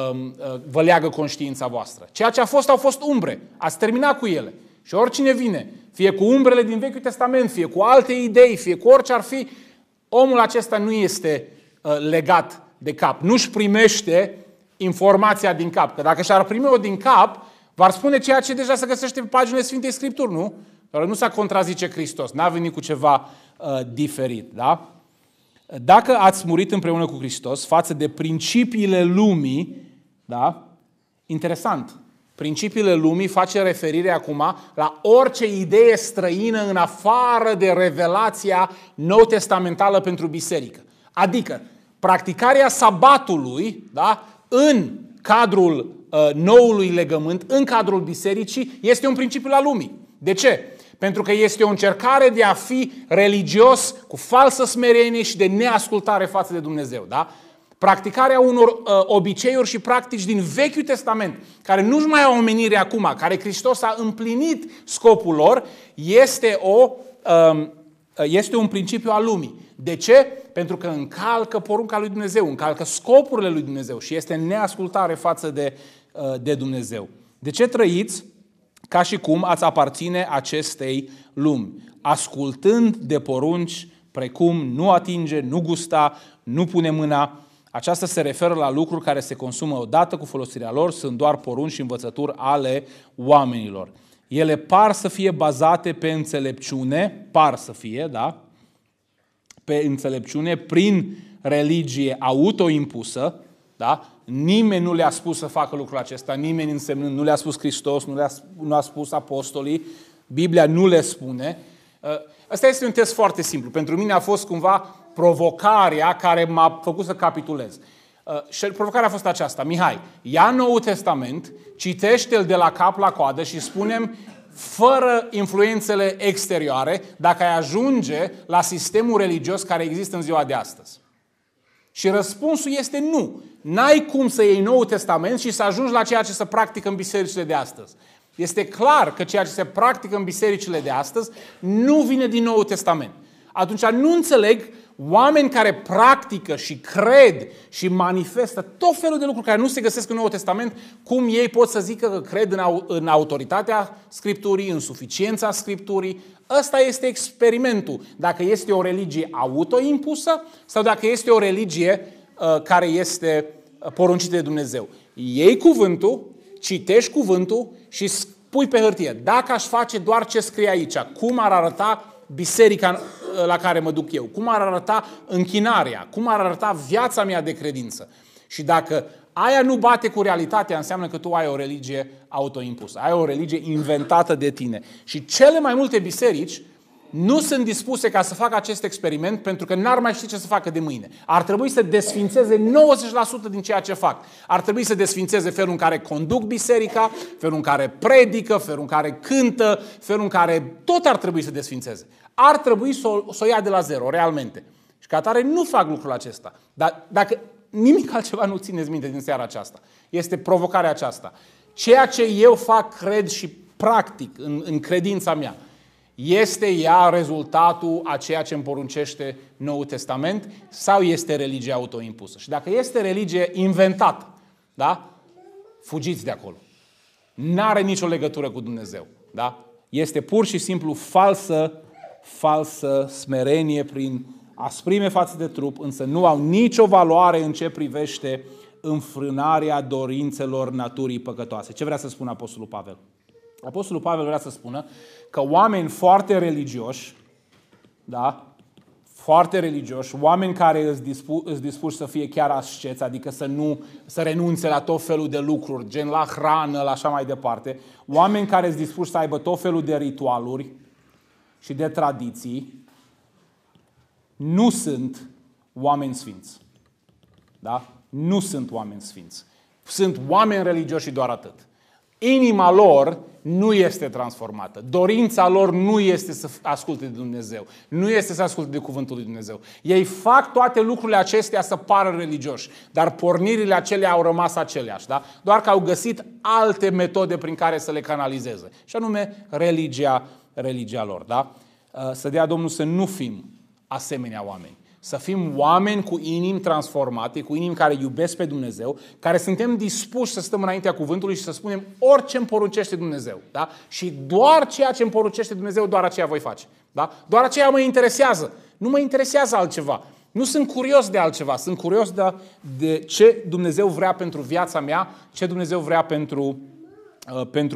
vă leagă conștiința voastră. Ceea ce au fost umbre. Ați terminat cu ele. Și oricine vine, fie cu umbrele din Vechiul Testament, fie cu alte idei, fie cu orice ar fi, omul acesta nu este legat de cap. Nu-și primește informația din cap. Că dacă și-ar primi-o din cap, v-ar spune ceea ce deja se găsește pe paginile Sfintei Scripturi, nu? Dar nu s-a contrazice Hristos. N-a venit cu ceva diferit, da? Dacă ați murit împreună cu Hristos față de principiile lumii, da? Interesant, principiile lumii face referire acum la orice idee străină în afară de revelația nou-testamentală pentru biserică. Adică, practicarea sabatului, da? În cadrul noului legământ, în cadrul bisericii, este un principiu al lumii. De ce? Pentru că este o încercare de a fi religios cu falsă smerenie și de neascultare față de Dumnezeu. Da? Practicarea unor obiceiuri și practici din Vechiul Testament, care nu-și mai au omenire acum, care Hristos a împlinit scopul lor, este un principiu al lumii. De ce? Pentru că încalcă porunca lui Dumnezeu, încalcă scopurile lui Dumnezeu și este neascultare față de Dumnezeu. De ce trăiți ca și cum ați aparține acestei lumi, ascultând de porunci precum nu atinge, nu gusta, nu pune mâna? Aceasta se referă la lucruri care se consumă odată cu folosirea lor, sunt doar porunci și învățături ale oamenilor. Ele par să fie bazate pe înțelepciune, da? Pe înțelepciune prin religie autoimpusă, Da? Nimeni nu le-a spus să facă lucrul acesta, nimeni însemnând, nu le-a spus Hristos, nu a spus apostolii, Biblia nu le spune. Ăsta este un test foarte simplu. Pentru mine a fost cumva provocarea care m-a făcut să capitulez. Și provocarea a fost aceasta. Mihai, ia Noul Testament, citește-l de la cap la coadă și spune-mi, fără influențele exterioare, dacă ai ajunge la sistemul religios care există în ziua de astăzi. Și răspunsul este nu. N-ai cum să iei Noul Testament și să ajungi la ceea ce se practică în bisericile de astăzi. Este clar că ceea ce se practică în bisericile de astăzi nu vine din Noul Testament. Atunci nu înțeleg oameni care practică și cred și manifestă tot felul de lucruri care nu se găsesc în Noul Testament, cum ei pot să zică că cred în autoritatea Scripturii, în suficiența Scripturii. Ăsta este experimentul. Dacă este o religie autoimpusă sau dacă este o religie care este poruncită de Dumnezeu. Iei cuvântul, citești cuvântul și spui pe hârtie. Dacă aș face doar ce scrie aici, cum ar arăta biserica la care mă duc eu, cum ar arăta închinarea, cum ar arăta viața mea de credință. Și dacă aia nu bate cu realitatea, înseamnă că tu ai o religie autoimpusă, ai o religie inventată de tine. Și cele mai multe biserici nu sunt dispuse ca să facă acest experiment pentru că n-ar mai ști ce să facă de mâine. Ar trebui să desfințeze 90% din ceea ce fac. Ar trebui să desfințeze felul în care conduc biserica, felul în care predică, felul în care cântă, felul în care tot ar trebui să desfințeze. Ar trebui să o ia de la zero, realmente. Și ca atare nu fac lucrul acesta. Dar dacă nimic altceva nu țineți minte din seara aceasta, este provocarea aceasta. Ceea ce eu fac, cred și practic în credința mea, este ea rezultatul a ceea ce îmi poruncește Noul Testament sau este religie autoimpusă? Și dacă este religie inventată, da? Fugiți de acolo. N-are nicio legătură cu Dumnezeu. Da? Este pur și simplu falsă smerenie prin asprime față de trup, însă nu au nicio valoare în ce privește înfrânarea dorințelor naturii păcătoase. Ce vrea să spună Apostolul Pavel? Apostolul Pavel vrea să spună că oameni foarte religioși, da? Foarte religioși, oameni care îți dispuși să fie chiar asceți, adică să renunțe la tot felul de lucruri, gen la hrană, la așa mai departe, oameni care îți dispuși să aibă tot felul de ritualuri și de tradiții, nu sunt oameni sfinți. Da? Nu sunt oameni sfinți. Sunt oameni religioși și doar atât. Inima lor nu este transformată. Dorința lor nu este să asculte de Dumnezeu. Nu este să asculte de cuvântul lui Dumnezeu. Ei fac toate lucrurile acestea să pară religioși, dar pornirile acelea au rămas aceleași. Da? Doar că au găsit alte metode prin care să le canalizeze. Și anume religia lor. Da? Să dea Domnul să nu fim asemenea oameni. Să fim oameni cu inimi transformate, cu inimi care iubesc pe Dumnezeu, care suntem dispuși să stăm înaintea cuvântului și să spunem orice îmi poruncește Dumnezeu. Da? Și doar ceea ce îmi poruncește Dumnezeu, doar aceea voi face. Da? Doar aceea mă interesează. Nu mă interesează altceva. Nu sunt curios de altceva. Sunt curios de ce Dumnezeu vrea pentru viața mea, ce Dumnezeu vrea pentru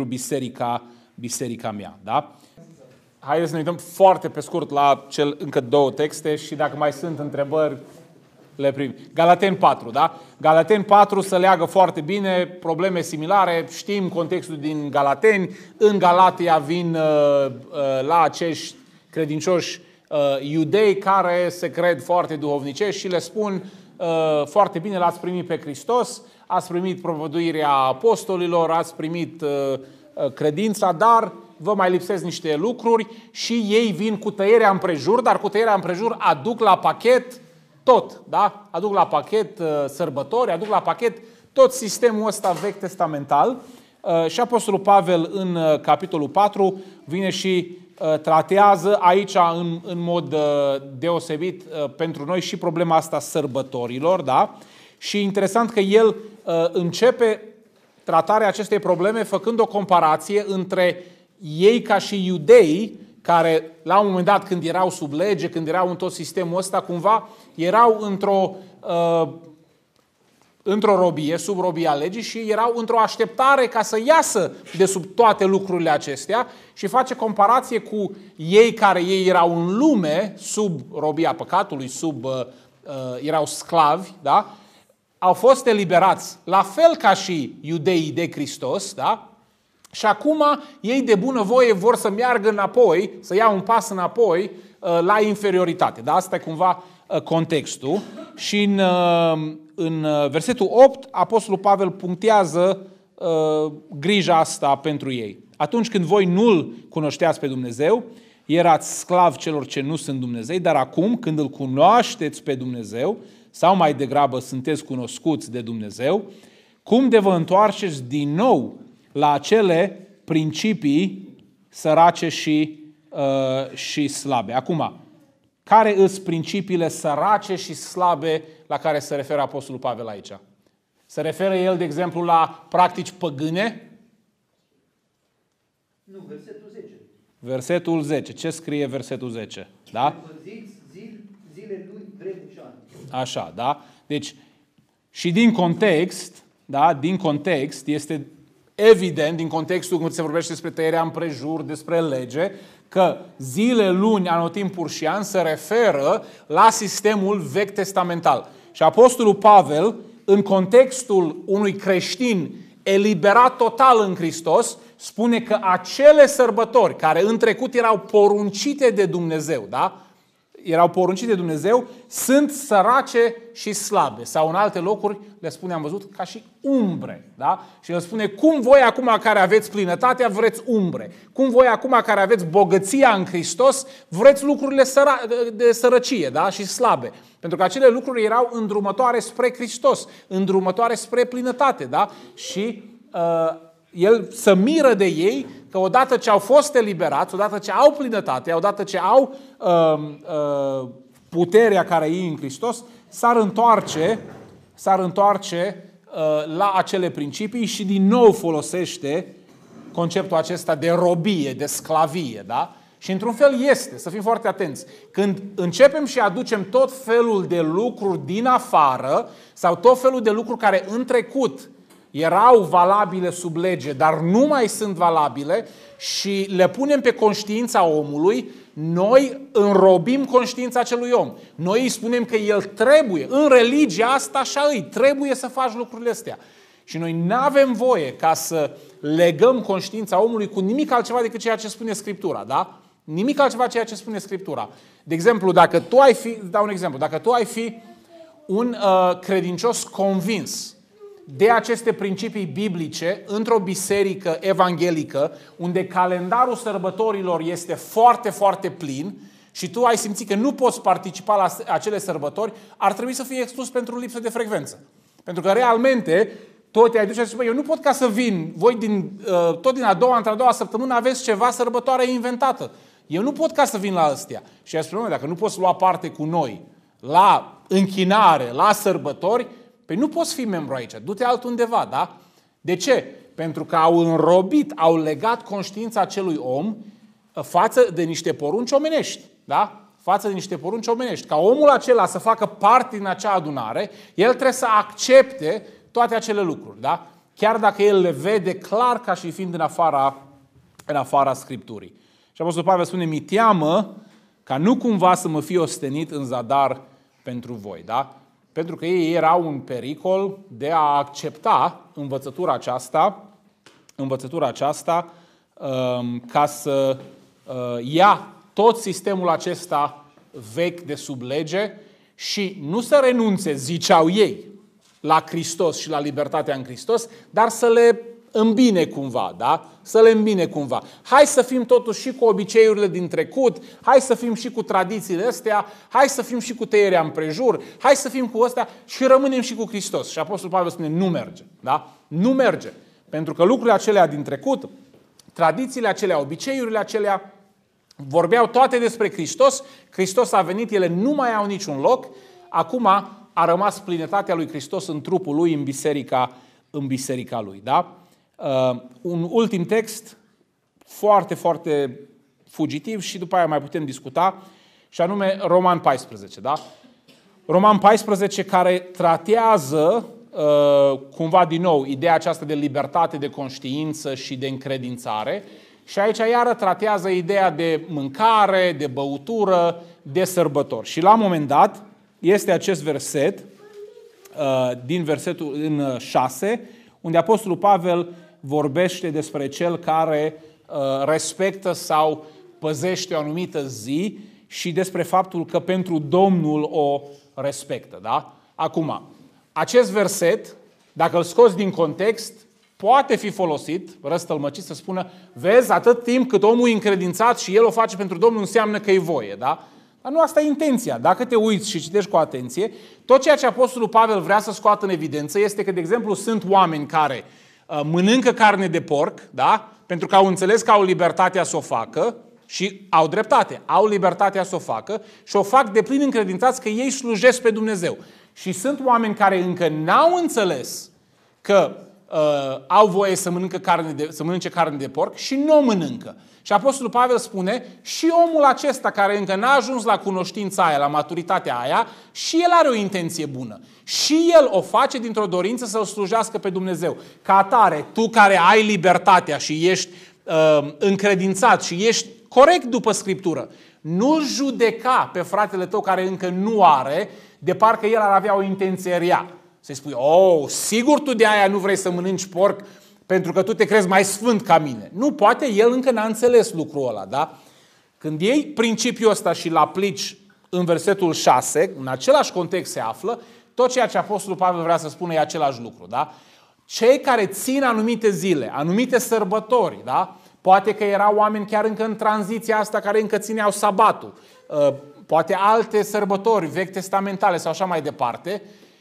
biserica mea. Da? Haideți să ne uităm foarte pe scurt la încă două texte și dacă mai sunt întrebări, le primim. Galateni 4, da? Galateni 4 se leagă foarte bine, probleme similare, știm contextul din Galateni. În Galatia vin la acești credincioși iudei care se cred foarte duhovnicești și le spun foarte bine, l-ați primit pe Hristos, ați primit propovăduirea apostolilor, ați primit credința, dar vă mai lipsesc niște lucruri și ei vin cu tăierea împrejur, dar cu tăierea împrejur aduc la pachet tot, da? Aduc la pachet sărbători, aduc la pachet tot sistemul ăsta vechi testamental. Și Apostolul Pavel în capitolul 4 vine și tratează aici în mod deosebit pentru noi și problema asta sărbătorilor, da? Și interesant că el începe tratarea acestei probleme făcând o comparație între ei ca și iudei, care la un moment dat când erau sub lege, când erau în tot sistemul ăsta, cumva erau într-o robie, sub robia legii și erau într-o așteptare ca să iasă de sub toate lucrurile acestea și face comparație cu ei care ei erau în lume, sub robia păcatului, erau sclavi, da? au fost eliberați, la fel ca și iudeii de Hristos, da? Și acum ei de bunăvoie vor să meargă înapoi, să ia un pas înapoi la inferioritate. Da? Asta e cumva contextul. Și în versetul 8, Apostolul Pavel punctează grija asta pentru ei. Atunci când voi nu-L cunoșteați pe Dumnezeu, erați sclavi celor ce nu sunt Dumnezei, dar acum când îl cunoașteți pe Dumnezeu, sau mai degrabă sunteți cunoscuți de Dumnezeu, cum de vă întoarceți din nou la acele principii sărace și slabe. Acum, care sunt principiile sărace și slabe la care se referă Apostolul Pavel aici? Se referă el, de exemplu, la practici păgâne? Nu, versetul 10. Versetul 10. Ce scrie versetul 10? Da? Zile lui, vremuri și ani. Așa, da? Deci, și din context, da? Din context, este evident, din contextul când se vorbește despre tăierea împrejur, despre lege, că zile, luni, anotimpuri și ani se referă la sistemul vechi testamental. Și Apostolul Pavel, în contextul unui creștin eliberat total în Hristos, spune că acele sărbători care în trecut erau poruncite de Dumnezeu, da? Erau poruncite de Dumnezeu, sunt sărace și slabe. Sau în alte locuri le spune, am văzut, ca și umbre. Da? Și el spune, cum voi acum care aveți plinătatea, vreți umbre. Cum voi acum care aveți bogăția în Hristos, vreți lucrurile de sărăcie, da? Și slabe. Pentru că acele lucruri erau îndrumătoare spre Hristos, îndrumătoare spre plinătate. Da? Și el se miră de ei că odată ce au fost eliberați, odată ce au plinătate, odată ce au puterea care e în Hristos, s-ar întoarce la acele principii și din nou folosește conceptul acesta de robie, de sclavie. Da? Și într-un fel este, să fim foarte atenți. Când începem și aducem tot felul de lucruri din afară sau tot felul de lucruri care în trecut erau valabile sub lege, dar nu mai sunt valabile și le punem pe conștiința omului, noi înrobim conștiința acelui om. Noi îi spunem că el trebuie, în religia asta așa îi, trebuie să faci lucrurile astea. Și noi nu avem voie ca să legăm conștiința omului cu nimic altceva decât ceea ce spune Scriptura, da? Nimic altceva ceea ce spune Scriptura. De exemplu, dacă tu ai fi, dau un exemplu, dacă tu ai fi un credincios convins de aceste principii biblice într-o biserică evanghelică unde calendarul sărbătorilor este foarte, foarte plin și tu ai simțit că nu poți participa la acele sărbători, ar trebui să fii exclus pentru lipsă de frecvență. Pentru că realmente tot te-ai duce și zici, eu nu pot ca să vin, voi tot din a doua săptămână aveți ceva sărbătoare inventată. Eu nu pot ca să vin la astea. Și ai spune, dacă nu poți lua parte cu noi la închinare, la sărbători, păi nu poți fi membru aici, du-te altundeva, da? De ce? Pentru că au înrobit, au legat conștiința acelui om față de niște porunci omenești, da? Față de niște porunci omenești. Ca omul acela să facă parte din acea adunare, el trebuie să accepte toate acele lucruri, da? Chiar dacă el le vede clar ca și fiind în afara Scripturii. Și Apostolul Pavel spune, mi teamă ca nu cumva să mă fie ostenit în zadar pentru voi, da? Pentru că ei erau un pericol de a accepta învățătura aceasta ca să ia tot sistemul acesta vechi de sub lege și nu să renunțe, ziceau ei, la Hristos și la libertatea în Hristos, dar să le îmbine cumva, da? Să le îmbine cumva. Hai să fim totuși și cu obiceiurile din trecut, hai să fim și cu tradițiile astea, hai să fim și cu tăierea împrejur, hai să fim cu astea și rămânem și cu Hristos. Și Apostolul Pavel spune, nu merge, da? Nu merge. Pentru că lucrurile acelea din trecut, tradițiile acelea, obiceiurile acelea, vorbeau toate despre Hristos, Hristos a venit, ele nu mai au niciun loc, acum a rămas plinătatea lui Hristos în trupul lui, în biserica lui, da? Un ultim text foarte, foarte fugitiv și după aia mai putem discuta, și anume Roman 14, da? Roman 14 care tratează cumva din nou ideea aceasta de libertate, de conștiință și de încredințare și aici iară tratează ideea de mâncare, de băutură, de sărbători. Și la un moment dat este acest verset din versetul în 6, unde Apostolul Pavel vorbește despre cel care respectă sau păzește o anumită zi și despre faptul că pentru Domnul o respectă. Da? Acum, acest verset, dacă îl scoți din context, poate fi folosit, răstălmăcit, să spună, vezi, atât timp cât omul e încredințat și el o face pentru Domnul, înseamnă că e voie. Da? Dar nu asta e intenția. Dacă te uiți și citești cu atenție, tot ceea ce Apostolul Pavel vrea să scoată în evidență este că, de exemplu, sunt oameni care mănâncă carne de porc, da? Pentru că au înțeles că au libertatea să o facă și au dreptate, au libertatea să o facă și o fac de plin încredințați că ei slujesc pe Dumnezeu. Și sunt oameni care încă n-au înțeles că au voie să mănânce carne de porc și nu o mănâncă. Și Apostolul Pavel spune, și omul acesta care încă n-a ajuns la cunoștința aia, la maturitatea aia, și el are o intenție bună. Și el o face dintr-o dorință să-L slujească pe Dumnezeu. Ca atare, tu care ai libertatea și ești încredințat și ești corect după Scriptură, nu judeca pe fratele tău care încă nu are, de parcă el ar avea o intenție rea. Să-i spui, sigur tu de aia nu vrei să mănânci porc pentru că tu te crezi mai sfânt ca mine. Nu, poate el încă n-a înțeles lucrul ăla, da? Când iei principiul ăsta și îl aplici în versetul 6, în același context se află, tot ceea ce Apostolul Pavel vrea să spună e același lucru, da? Cei care țin anumite zile, anumite sărbători, da? Poate că erau oameni chiar încă în tranziția asta care încă țineau sabatul, poate alte sărbători vechi testamentale sau așa mai departe.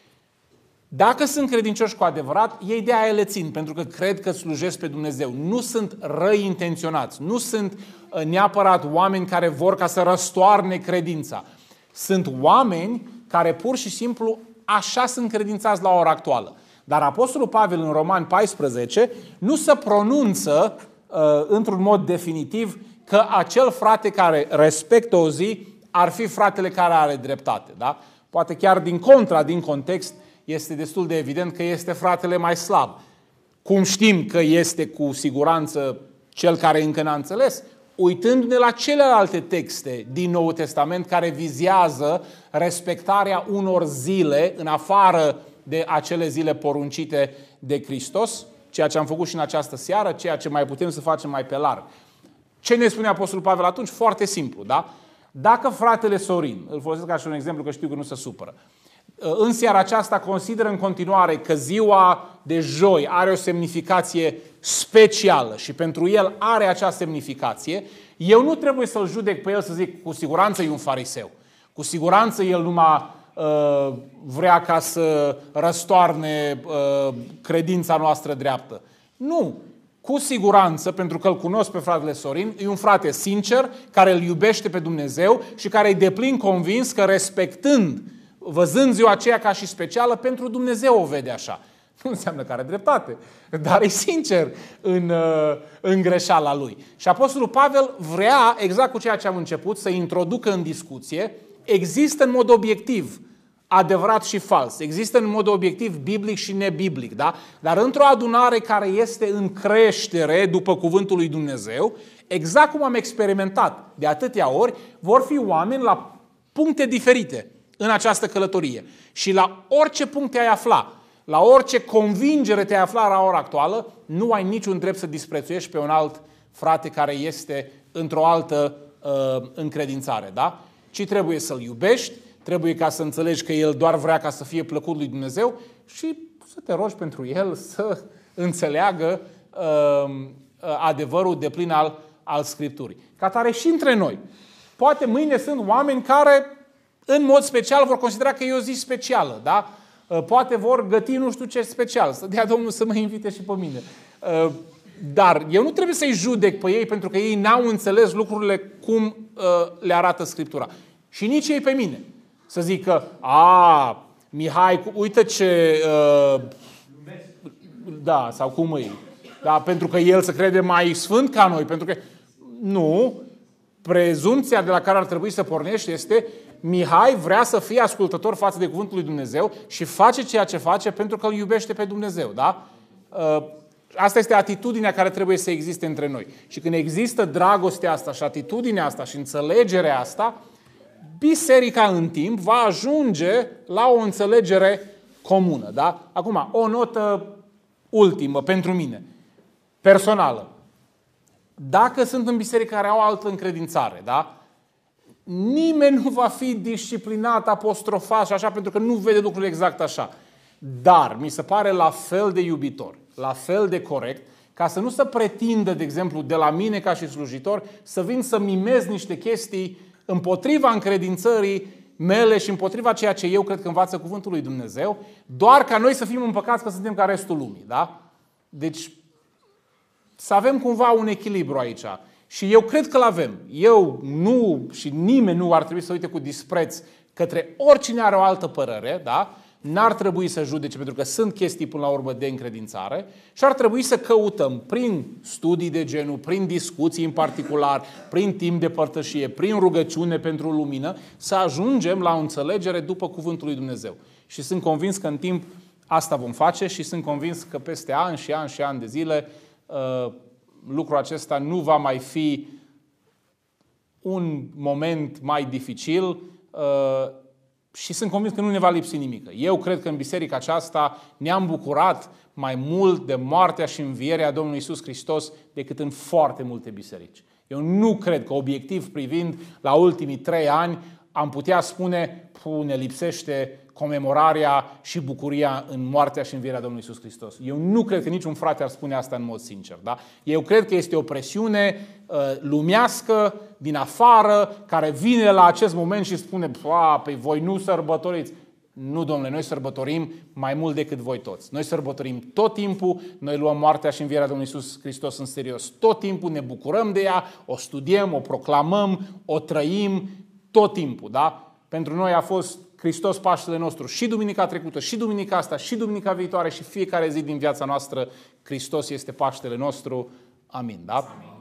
Dacă sunt credincioși cu adevărat, ei de aia le țin, pentru că cred că slujesc pe Dumnezeu. Nu sunt răi intenționați, nu sunt neapărat oameni care vor ca să răstoarne credința. Sunt oameni care pur și simplu așa sunt credințați la ora actuală. Dar Apostolul Pavel în Romani 14 nu se pronunță într-un mod definitiv că acel frate care respectă o zi ar fi fratele care are dreptate. Da? Poate chiar din contra, din context, este destul de evident că este fratele mai slab. Cum știm că este cu siguranță cel care încă n-a înțeles? Uitându-ne la celelalte texte din Noul Testament care vizează respectarea unor zile în afară de acele zile poruncite de Hristos, ceea ce am făcut și în această seară, ceea ce mai putem să facem mai pe larg. Ce ne spune Apostolul Pavel atunci? Foarte simplu, da? Dacă fratele Sorin, îl folosesc ca și un exemplu că știu că nu se supără, în seara aceasta consideră în continuare că ziua de joi are o semnificație specială și pentru el are acea semnificație, eu nu trebuie să-l judec pe el să zic cu siguranță e un fariseu. Cu siguranță el numai vrea ca să răstoarne credința noastră dreaptă. Nu. Cu siguranță, pentru că îl cunosc pe fratele Sorin, e un frate sincer, care îl iubește pe Dumnezeu și care e deplin convins că respectând, văzând ziua aceea ca și specială, pentru Dumnezeu o vede așa. Nu înseamnă că are dreptate, dar e sincer în greșeala lui. Și Apostolul Pavel vrea, exact cu ceea ce am început, să introducă în discuție, există în mod obiectiv adevărat și fals. Există în mod obiectiv biblic și nebiblic, da? Dar într-o adunare care este în creștere după cuvântul lui Dumnezeu, exact cum am experimentat de atâtea ori, vor fi oameni la puncte diferite în această călătorie. Și la orice punct te-ai afla, la orice convingere te-ai afla la ora actuală, nu ai niciun drept să disprețuiești pe un alt frate care este într-o altă încredințare, da? Ci trebuie să-l iubești, trebuie ca să înțelegi că el doar vrea ca să fie plăcut lui Dumnezeu și să te rogi pentru el să înțeleagă adevărul deplin al Scripturii. Ca tare și între noi. Poate mâine sunt oameni care în mod special vor considera că e o zi specială, da? Poate vor găti nu știu ce special, să dea Domnul să mă invite și pe mine. Dar eu nu trebuie să-i judec pe ei pentru că ei n-au înțeles lucrurile cum le arată Scriptura. Și nici ei pe mine. Să zică, Mihai, uite ce... da, sau cum e. Da, pentru că el se crede mai sfânt ca noi. Pentru că... Nu. Prezumția de la care ar trebui să pornești este Mihai vrea să fie ascultător față de cuvântul lui Dumnezeu și face ceea ce face pentru că îl iubește pe Dumnezeu. Da? Asta este atitudinea care trebuie să existe între noi. Și când există dragostea asta și atitudinea asta și înțelegerea asta, biserica în timp va ajunge la o înțelegere comună. Da? Acum, o notă ultimă pentru mine, personală. Dacă sunt în biserică care au altă încredințare, da? Nimeni nu va fi disciplinat, apostrofat și așa, pentru că nu vede lucrurile exact așa. Dar mi se pare la fel de iubitor, la fel de corect, ca să nu se pretindă, de exemplu, de la mine ca și slujitor, să vin să mimez niște chestii împotriva încredințării mele și împotriva ceea ce eu cred că învață cuvântul lui Dumnezeu, doar ca noi să fim împăcați că suntem ca restul lumii. Da? Deci să avem cumva un echilibru aici. Și eu cred că l-avem. Eu nu și nimeni nu ar trebui să uite cu dispreț către oricine are o altă părere, da? N-ar trebui să judece, pentru că sunt chestii până la urmă de încredințare și ar trebui să căutăm prin studii de genul, prin discuții în particular, prin timp de părtășie, prin rugăciune pentru lumină, să ajungem la o înțelegere după cuvântul lui Dumnezeu. Și sunt convins că în timp asta vom face și sunt convins că peste ani și ani și ani de zile lucrul acesta nu va mai fi un moment mai dificil și sunt convins că nu ne va lipsi nimic. Eu cred că în biserica aceasta ne-am bucurat mai mult de moartea și învierea Domnului Iisus Hristos decât în foarte multe biserici. Eu nu cred că, obiectiv privind, la ultimii 3 ani am putea spune ne lipsește comemorarea și bucuria în moartea și învierea Domnului Iisus Hristos. Eu nu cred că niciun frate ar spune asta în mod sincer. Da? Eu cred că este o presiune lumească din afară care vine la acest moment și spune păi voi nu sărbătoriți. Nu, domnule, noi sărbătorim mai mult decât voi toți. Noi sărbătorim tot timpul, noi luăm moartea și învierea Domnului Iisus Hristos în serios tot timpul, ne bucurăm de ea, o studiem, o proclamăm, o trăim tot timpul. Da? Pentru noi a fost Hristos Paștele nostru și duminica trecută, și duminica asta, și duminica viitoare și fiecare zi din viața noastră Hristos este Paștele nostru. Amin. Da? Amin.